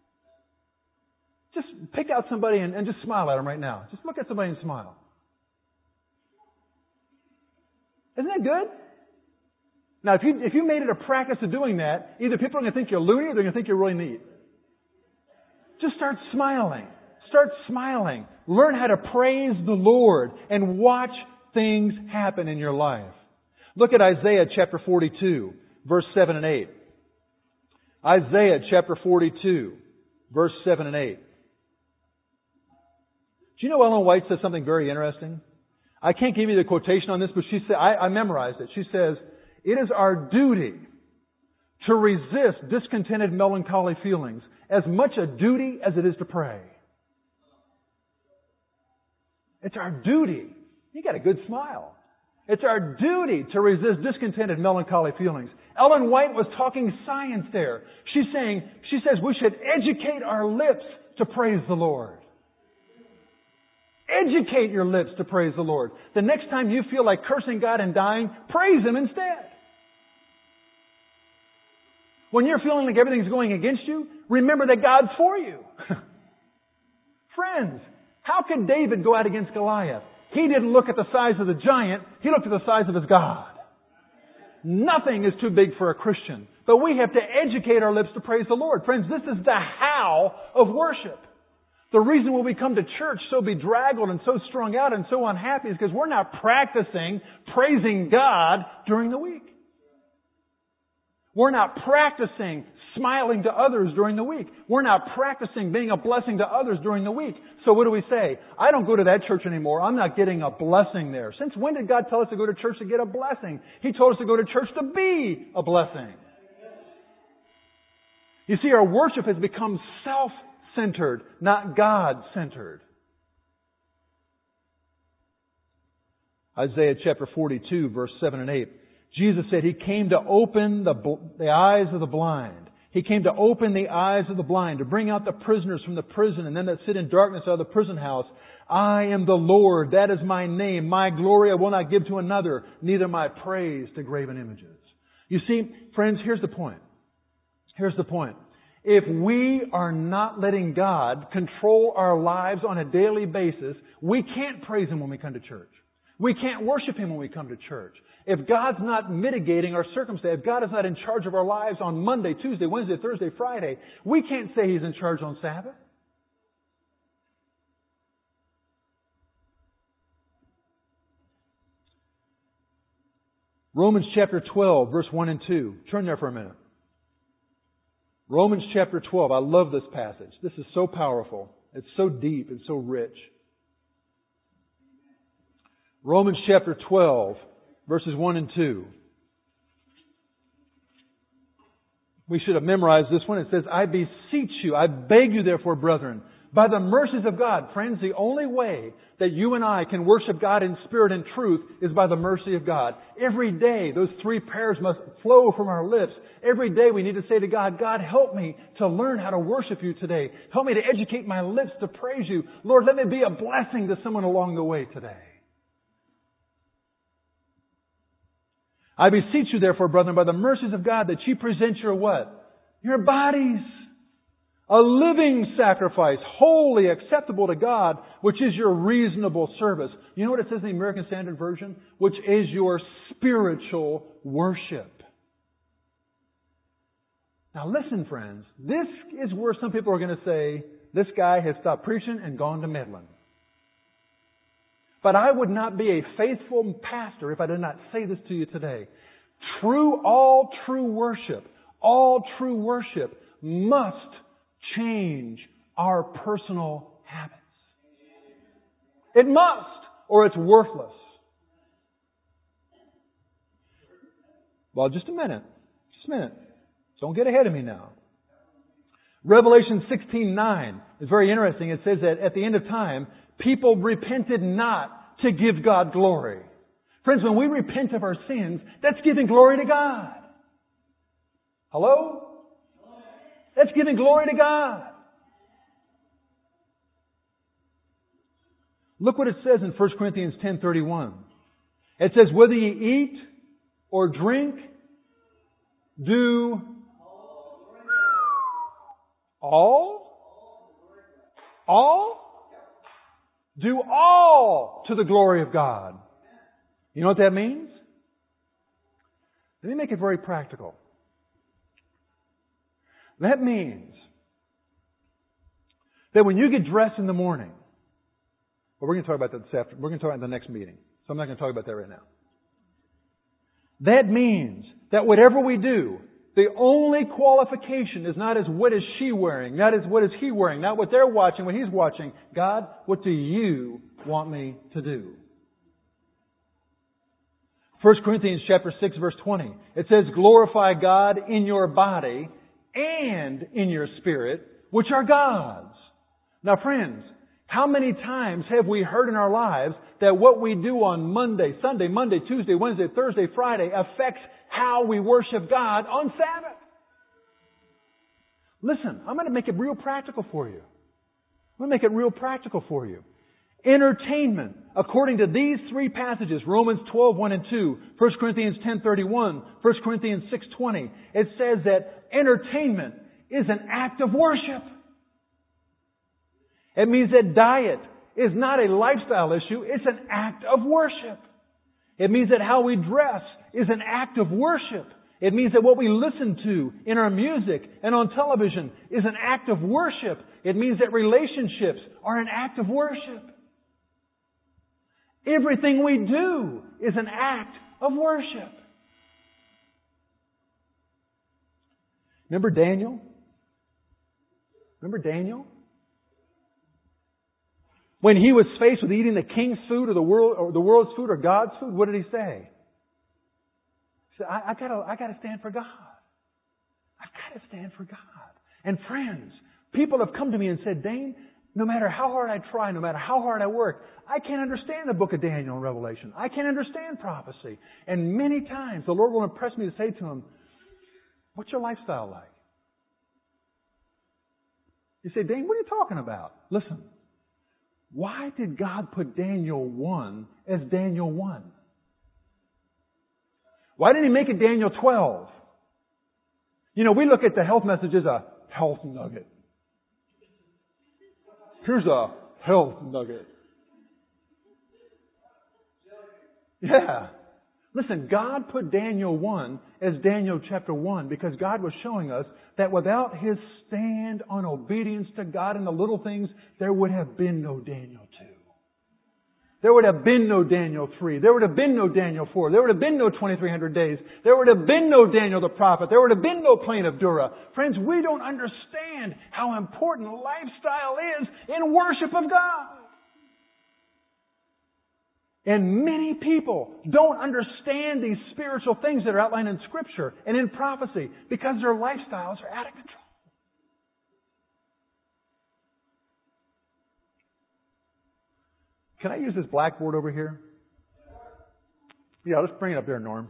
Speaker 1: Just pick out somebody and just smile at them right now. Just look at somebody and smile. Isn't that good? Now, if you made it a practice of doing that, either people are going to think you're loony or they're going to think you're really neat. Just start smiling. Start smiling. Learn how to praise the Lord and watch things happen in your life. Look at Isaiah chapter 42, verse 7 and 8. Isaiah chapter 42, verse 7 and 8. Do you know Ellen White says something very interesting? I can't give you the quotation on this, but she said, I memorized it. She says, it is our duty to resist discontented, melancholy feelings as much a duty as it is to pray. It's our duty. You got a good smile. It's our duty to resist discontented, melancholy feelings. Ellen White was talking science there. She says we should educate our lips to praise the Lord. Educate your lips to praise the Lord. The next time you feel like cursing God and dying, praise Him instead. When you're feeling like everything's going against you, remember that God's for you. Friends, how could David go out against Goliath? He didn't look at the size of the giant. He looked at the size of his God. Nothing is too big for a Christian. But we have to educate our lips to praise the Lord. Friends, this is the how of worship. The reason when we come to church so bedraggled and so strung out and so unhappy is because we're not practicing praising God during the week. We're not practicing smiling to others during the week. We're not practicing being a blessing to others during the week. So what do we say? I don't go to that church anymore. I'm not getting a blessing there. Since when did God tell us to go to church to get a blessing? He told us to go to church to be a blessing. You see, our worship has become self-centered, not God-centered. Isaiah chapter 42, verse 7 and 8. Jesus said He came to open the eyes of the blind. He came to open the eyes of the blind, to bring out the prisoners from the prison and them that sit in darkness out of the prison house. I am the Lord. That is my name. My glory I will not give to another, neither my praise to graven images. You see, friends, here's the point. Here's the point. If we are not letting God control our lives on a daily basis, we can't praise Him when we come to church. We can't worship Him when we come to church. If God's not mitigating our circumstance, if God is not in charge of our lives on Monday, Tuesday, Wednesday, Thursday, Friday, we can't say He's in charge on Sabbath. Romans chapter 12, verse 1 and 2. Turn there for a minute. Romans chapter 12. I love this passage. This is so powerful. It's so deep and so rich. Romans chapter 12, verses 1 and 2. We should have memorized this one. It says, I beseech you, I beg you therefore, brethren, by the mercies of God. Friends, the only way that you and I can worship God in spirit and truth is by the mercy of God. Every day, those three prayers must flow from our lips. Every day we need to say to God, God, help me to learn how to worship you today. Help me to educate my lips to praise you. Lord, let me be a blessing to someone along the way today. I beseech you therefore, brethren, by the mercies of God, that ye present your what? Your bodies. A living sacrifice, wholly acceptable to God, which is your reasonable service. You know what it says in the American Standard Version? Which is your spiritual worship. Now listen, friends. This is where some people are going to say, this guy has stopped preaching and gone to meddling. But I would not be a faithful pastor if I did not say this to you today. All true worship must change our personal habits. It must, or it's worthless. Well, just a minute. Don't get ahead of me now. Revelation 16:9 is very interesting. It says that at the end of time, people repented not to give God glory. Friends, when we repent of our sins, that's giving glory to God. Hello? That's giving glory to God. Look what it says in 1 Corinthians 10:31. It says, whether ye eat or drink, do do all to the glory of God. You know what that means? Let me make it very practical. That means that when you get dressed in the morning, well, we're going to talk about that this afternoon. We're going to talk about it in the next meeting. So I'm not going to talk about that right now. That means that whatever we do, the only qualification is not as what is she wearing, not as what is he wearing, not what they're watching, what he's watching. God, what do you want me to do? 1 Corinthians chapter 6, verse 20. It says, glorify God in your body and in your spirit, which are God's. Now friends, how many times have we heard in our lives that what we do on Sunday, Monday, Tuesday, Wednesday, Thursday, Friday affects how we worship God on Sabbath? Listen, I'm going to make it real practical for you. I'm going to make it real practical for you. Entertainment, according to these three passages, Romans 12:1 and 2, 1 Corinthians 10:31, 1 Corinthians 6:20, it says that entertainment is an act of worship. It means that diet is not a lifestyle issue, it's an act of worship. It means that how we dress is an act of worship. It means that what we listen to in our music and on television is an act of worship. It means that relationships are an act of worship. Everything we do is an act of worship. Remember Daniel? Remember Daniel? When he was faced with eating the king's food or the world's food or God's food, what did he say? He said, I gotta stand for God. I've got to stand for God. And friends, people have come to me and said, Dane, no matter how hard I try, no matter how hard I work, I can't understand the book of Daniel and Revelation. I can't understand prophecy. And many times the Lord will impress me to say to them, what's your lifestyle like? You say, Dane, what are you talking about? Listen, why did God put Daniel 1 as Daniel 1? Why didn't He make it Daniel 12? You know, we look at the health message as a health nugget. Here's a health nugget. Yeah. Listen, God put Daniel 1 as Daniel chapter 1 because God was showing us that without His stand on obedience to God in the little things, there would have been no Daniel 2. There would have been no Daniel 3. There would have been no Daniel 4. There would have been no 2300 days. There would have been no Daniel the prophet. There would have been no plain of Dura. Friends, we don't understand how important lifestyle is in worship of God. And many people don't understand these spiritual things that are outlined in Scripture and in prophecy because their lifestyles are out of control. Can I use this blackboard over here? Yeah, let's bring it up there, Norm.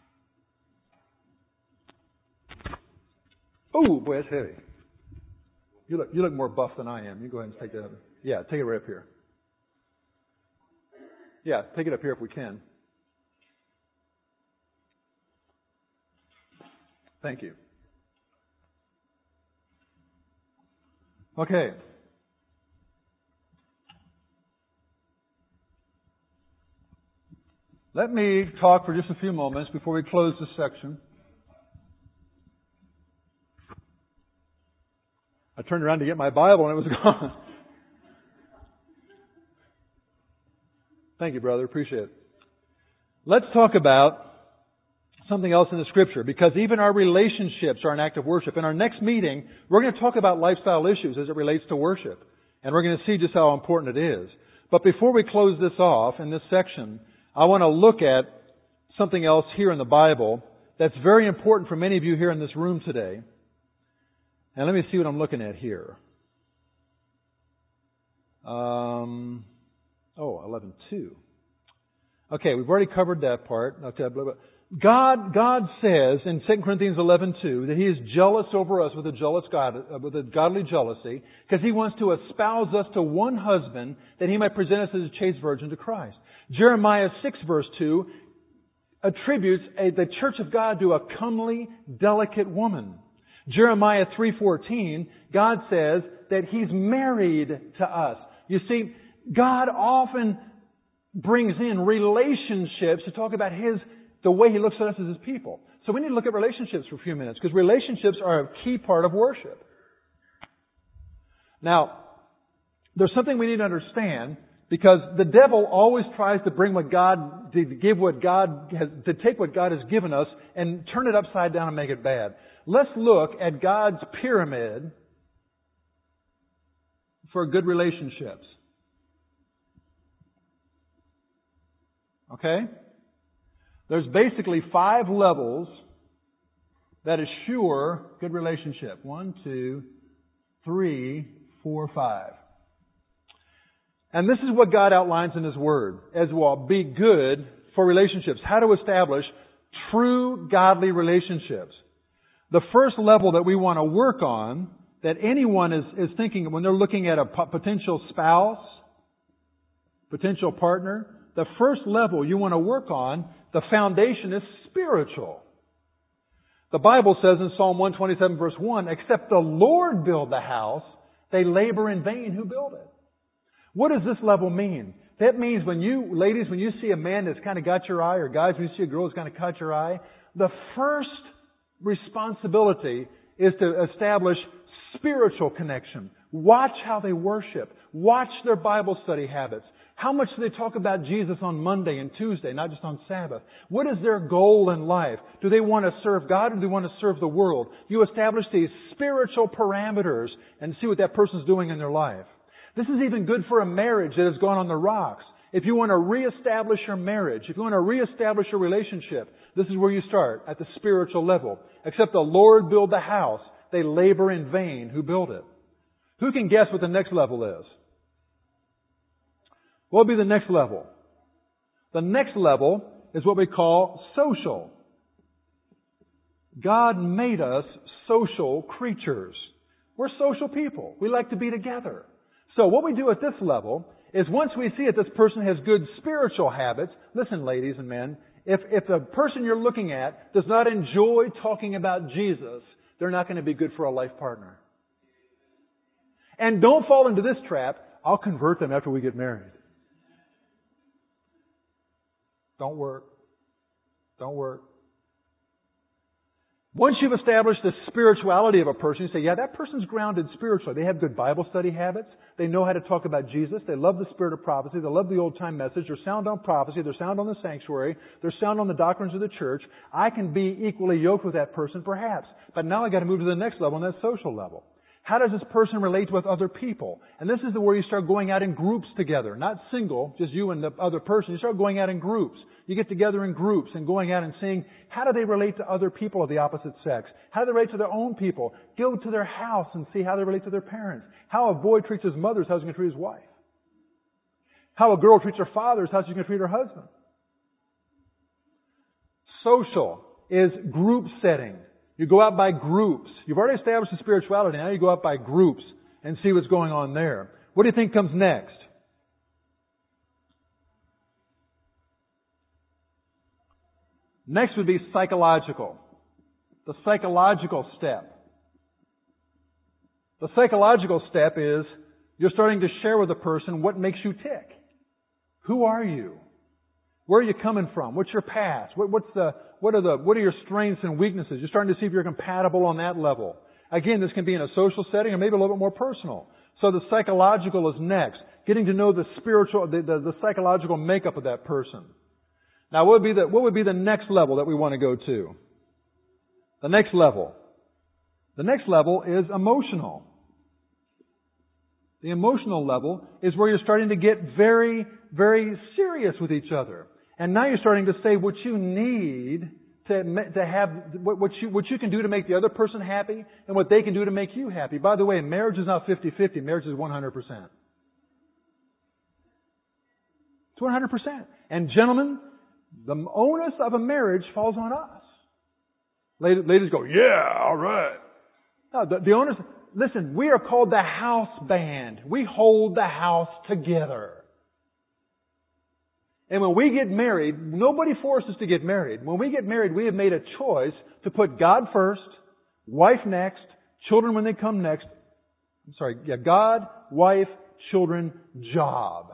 Speaker 1: Oh, boy, that's heavy. You look more buff than I am. You go ahead and take that up. Yeah, take it right up here. Yeah, take it up here if we can. Thank you. Okay. Let me talk for just a few moments before we close this section. I turned around to get my Bible and it was gone. Thank you, brother. Appreciate it. Let's talk about something else in the Scripture, because even our relationships are an act of worship. In our next meeting, we're going to talk about lifestyle issues as it relates to worship. And we're going to see just how important it is. But before we close this off in this section, I want to look at something else here in the Bible that's very important for many of you here in this room today. And let me see what I'm looking at here. 11:2. Okay, we've already covered that part. God says in 2 Corinthians 11:2 that He is jealous over us with a godly jealousy, because He wants to espouse us to one husband that He might present us as a chaste virgin to Christ. Jeremiah 6 verse 2 attributes the church of God to a comely, delicate woman. Jeremiah 3:14, God says that He's married to us. You see, God often brings in relationships to talk about the way He looks at us as His people. So we need to look at relationships for a few minutes, because relationships are a key part of worship. Now, there's something we need to understand, because the devil always tries to bring take what God has given us and turn it upside down and make it bad. Let's look at God's pyramid for good relationships. Okay? There's basically 5 levels that assure good relationship. 1, 2, 3, 4, 5. And this is what God outlines in His Word as well. Be good for relationships. How to establish true godly relationships. The first level that we want to work on, that anyone is thinking when they're looking at a potential spouse, potential partner, the first level you want to work on, the foundation is spiritual. The Bible says in Psalm 127 verse 1, except the Lord build the house, they labor in vain who build it. What does this level mean? That means when you, ladies, when you see a man that's kind of got your eye, or guys, when you see a girl that's kind of caught your eye, the first responsibility is to establish spiritual connection. Watch how they worship. Watch their Bible study habits. How much do they talk about Jesus on Monday and Tuesday, not just on Sabbath? What is their goal in life? Do they want to serve God or do they want to serve the world? You establish these spiritual parameters and see what that person's doing in their life. This is even good for a marriage that has gone on the rocks. If you want to reestablish your marriage, if you want to reestablish your relationship, this is where you start, at the spiritual level. Except the Lord build the house, they labor in vain who build it. Who can guess what the next level is? What will be the next level? The next level is what we call social. God made us social creatures. We're social people. We like to be together. So what we do at this level is once we see that this person has good spiritual habits, listen ladies and men, if the person you're looking at does not enjoy talking about Jesus, they're not going to be good for a life partner. And don't fall into this trap, I'll convert them after we get married. Don't work. Don't work. Once you've established the spirituality of a person, you say, yeah, that person's grounded spiritually. They have good Bible study habits. They know how to talk about Jesus. They love the spirit of prophecy. They love the old-time message. They're sound on prophecy. They're sound on the sanctuary. They're sound on the doctrines of the church. I can be equally yoked with that person, perhaps. But now I got to move to the next level, and that's social level. How does this person relate with other people? And this is where you start going out in groups together. Not single, just you and the other person. You start going out in groups. You get together in groups and going out and seeing how do they relate to other people of the opposite sex? How do they relate to their own people? Go to their house and see how they relate to their parents. How a boy treats his mother is how he's going to treat his wife. How a girl treats her father is how she's going to treat her husband. Social is group setting. You go out by groups. You've already established the spirituality. Now you go out by groups and see what's going on there. What do you think comes next? Next would be psychological. The psychological step. The psychological step is you're starting to share with a person what makes you tick. Who are you? Where are you coming from? What's your past? What are your strengths and weaknesses? You're starting to see if you're compatible on that level. Again, this can be in a social setting or maybe a little bit more personal. So the psychological is next. Getting to know the spiritual, the psychological makeup of that person. Now, what would be the next level that we want to go to? The next level. The next level is emotional. The emotional level is where you're starting to get very, very serious with each other. And now you're starting to say what you need to have, what you can do to make the other person happy and what they can do to make you happy. By the way, marriage is not 50-50. Marriage is 100%. It's 100%. And gentlemen, the onus of a marriage falls on us. Ladies go, yeah, all right. No, the onus, listen, we are called the house band. We hold the house together. And when we get married, nobody forced us to get married. When we get married, we have made a choice to put God first, wife next, children when they come next. God, wife, children, job.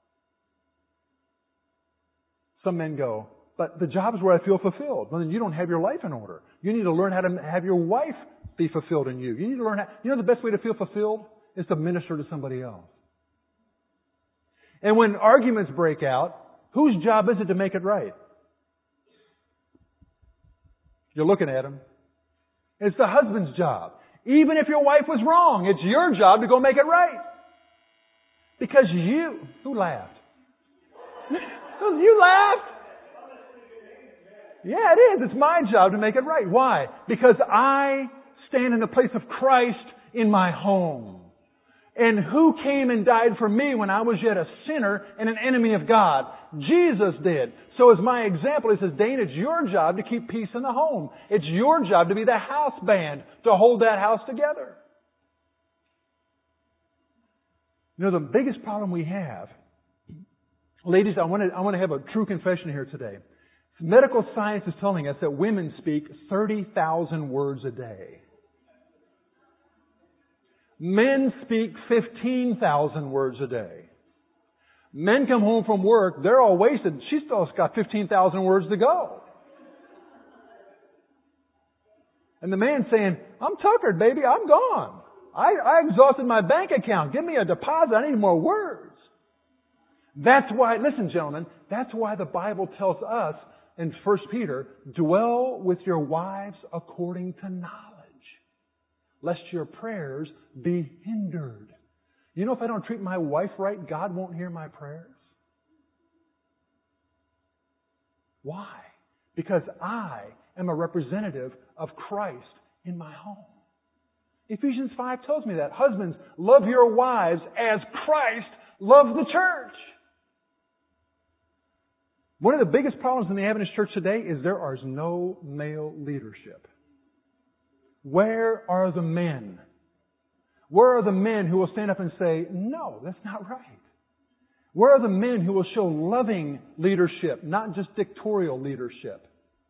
Speaker 1: Some men go, but the job is where I feel fulfilled. Well, then you don't have your life in order. You need to learn how to have your wife be fulfilled in you. You need to learn how, the best way to feel fulfilled is to minister to somebody else. And when arguments break out, whose job is it to make it right? You're looking at him. It's the husband's job. Even if your wife was wrong, it's your job to go make it right. Because who laughed? You laughed? Yeah, it is. It's my job to make it right. Why? Because I stand in the place of Christ in my home. And who came and died for me when I was yet a sinner and an enemy of God? Jesus did. So as my example, he says, Dane, it's your job to keep peace in the home. It's your job to be the house band, to hold that house together. You know, the biggest problem we have, ladies, I want to have a true confession here today. Medical science is telling us that women speak 30,000 words a day. Men speak 15,000 words a day. Men come home from work, they're all wasted. She's still got 15,000 words to go. And the man's saying, I'm tuckered, baby, I'm gone. I exhausted my bank account. Give me a deposit. I need more words. That's why, listen, gentlemen, that's why the Bible tells us in 1 Peter, dwell with your wives according to knowledge, lest your prayers be hindered. You know, if I don't treat my wife right, God won't hear my prayers. Why? Because I am a representative of Christ in my home. Ephesians 5 tells me that. Husbands, love your wives as Christ loved the church. One of the biggest problems in the Adventist church today is there is no male leadership. Where are the men? Where are the men who will stand up and say, no, that's not right? Where are the men who will show loving leadership, not just dictatorial leadership?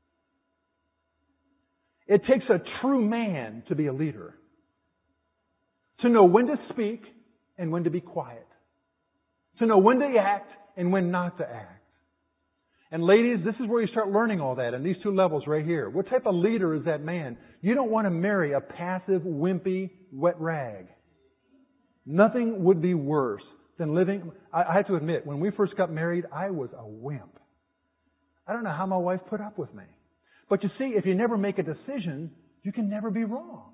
Speaker 1: It takes a true man to be a leader. To know when to speak and when to be quiet. To know when to act and when not to act. And ladies, this is where you start learning all that in these two levels right here. What type of leader is that man? You don't want to marry a passive, wimpy, wet rag. Nothing would be worse than living... I have to admit, when we first got married, I was a wimp. I don't know how my wife put up with me. But you see, if you never make a decision, you can never be wrong.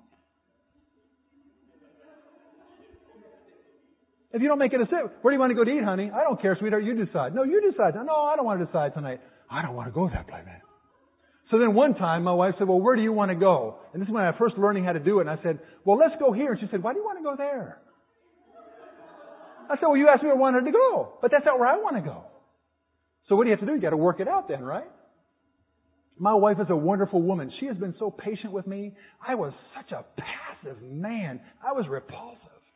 Speaker 1: If you don't make a decision, where do you want to go to eat, honey? I don't care, sweetheart, you decide. No, you decide. No, I don't want to decide tonight. I don't want to go that place, man. So then one time, my wife said, well, where do you want to go? And this is when I first learning how to do it. And I said, well, let's go here. And she said, why do you want to go there? I said, well, you asked me where I wanted to go. But that's not where I want to go. So what do you have to do? You got to work it out then, right? My wife is a wonderful woman. She has been so patient with me. I was such a passive man. I was repulsive.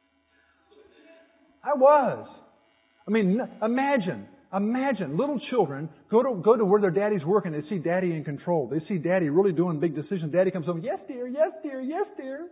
Speaker 1: I was. I mean, imagine little children go to where their daddy's working. They see daddy in control. They see daddy really doing big decisions. Daddy comes home, yes, dear, yes, dear, yes, dear.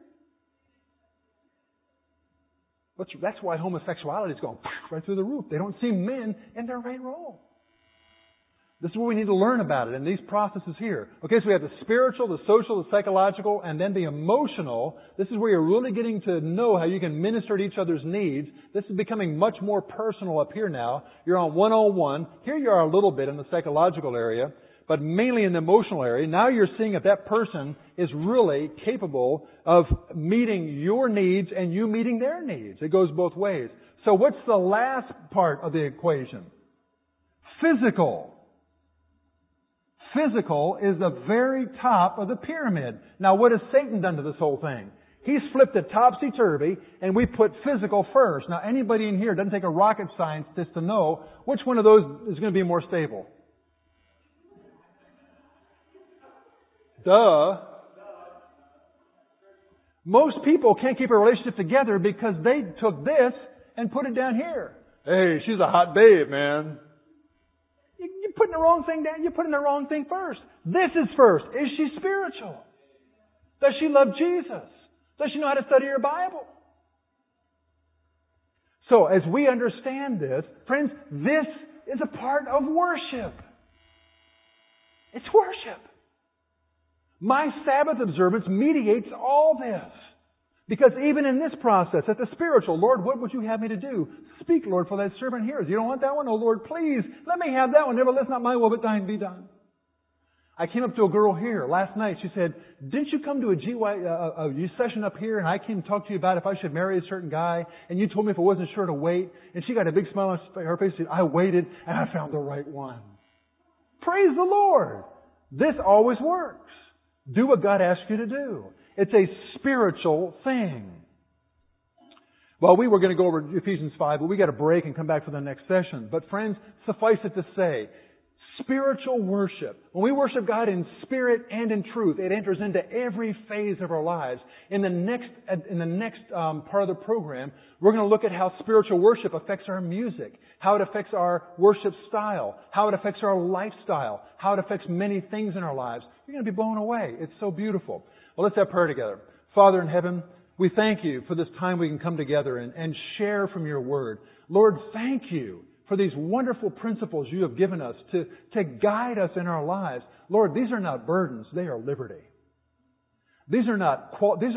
Speaker 1: That's why homosexuality is going right through the roof. They don't see men in their right role. This is what we need to learn about it in these processes here. Okay, so we have the spiritual, the social, the psychological, and then the emotional. This is where you're really getting to know how you can minister to each other's needs. This is becoming much more personal up here now. You're on one-on-one. Here you are a little bit in the psychological area, but mainly in the emotional area. Now you're seeing if that person is really capable of meeting your needs and you meeting their needs. It goes both ways. So what's the last part of the equation? Physical. Physical is the very top of the pyramid. Now, what has Satan done to this whole thing? He's flipped it topsy-turvy, and we put physical first. Now, anybody in here doesn't take a rocket scientist to know which one of those is going to be more stable. Duh. Most people can't keep a relationship together because they took this and put it down here. Hey, she's a hot babe, man. You're putting the wrong thing down. You're putting the wrong thing first. This is first. Is she spiritual? Does she love Jesus? Does she know how to study her Bible? So, as we understand this, friends, this is a part of worship. It's worship. My Sabbath observance mediates all this. Because even in this process, at the spiritual, Lord, what would you have me to do? Speak, Lord, for that servant hears. You don't want that one? Oh, Lord, please, let me have that one. Nevertheless, not my will, but thine be done. I came up to a girl here last night. She said, didn't you come to a session up here and I came to talk to you about if I should marry a certain guy and you told me if I wasn't sure to wait? And she got a big smile on her face and said, I waited and I found the right one. Praise the Lord. This always works. Do what God asks you to do. It's a spiritual thing. Well, we were going to go over Ephesians 5, but we got to break and come back for the next session. But friends, suffice it to say, spiritual worship, when we worship God in spirit and in truth, it enters into every phase of our lives. In the next part of the program, we're going to look at how spiritual worship affects our music, how it affects our worship style, how it affects our lifestyle, how it affects many things in our lives. You're going to be blown away. It's so beautiful. Well, let's have prayer together. Father in heaven, we thank you for this time we can come together and share from your word. Lord, thank you for these wonderful principles you have given us to guide us in our lives. Lord, these are not burdens, they are liberty. These are not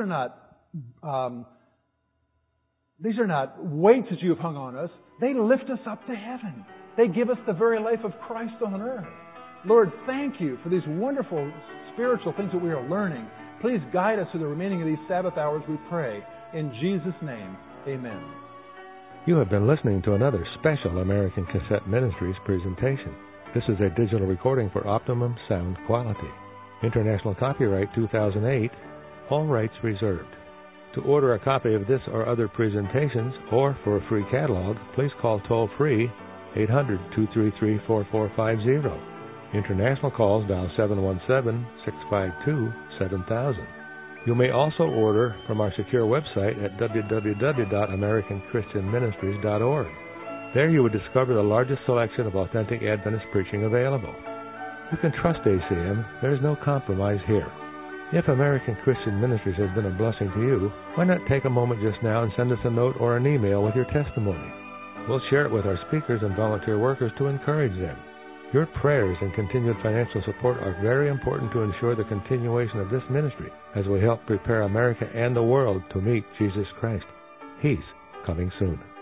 Speaker 1: weights that you have hung on us. They lift us up to heaven. They give us the very life of Christ on earth. Lord, thank you for these wonderful spiritual things that we are learning. Please guide us through the remaining of these Sabbath hours, we pray. In Jesus' name, amen.
Speaker 2: You have been listening to another special American Cassette Ministries presentation. This is a digital recording for optimum sound quality. International copyright 2008, all rights reserved. To order a copy of this or other presentations, or for a free catalog, please call toll-free 800-233-4450. International calls dial 717-652-7000. You may also order from our secure website at www.americanchristianministries.org. There you will discover the largest selection of authentic Adventist preaching available. You can trust ACM. There is no compromise here. If American Christian Ministries has been a blessing to you, why not take a moment just now and send us a note or an email with your testimony? We'll share it with our speakers and volunteer workers to encourage them. Your prayers and continued financial support are very important to ensure the continuation of this ministry as we help prepare America and the world to meet Jesus Christ. He's coming soon.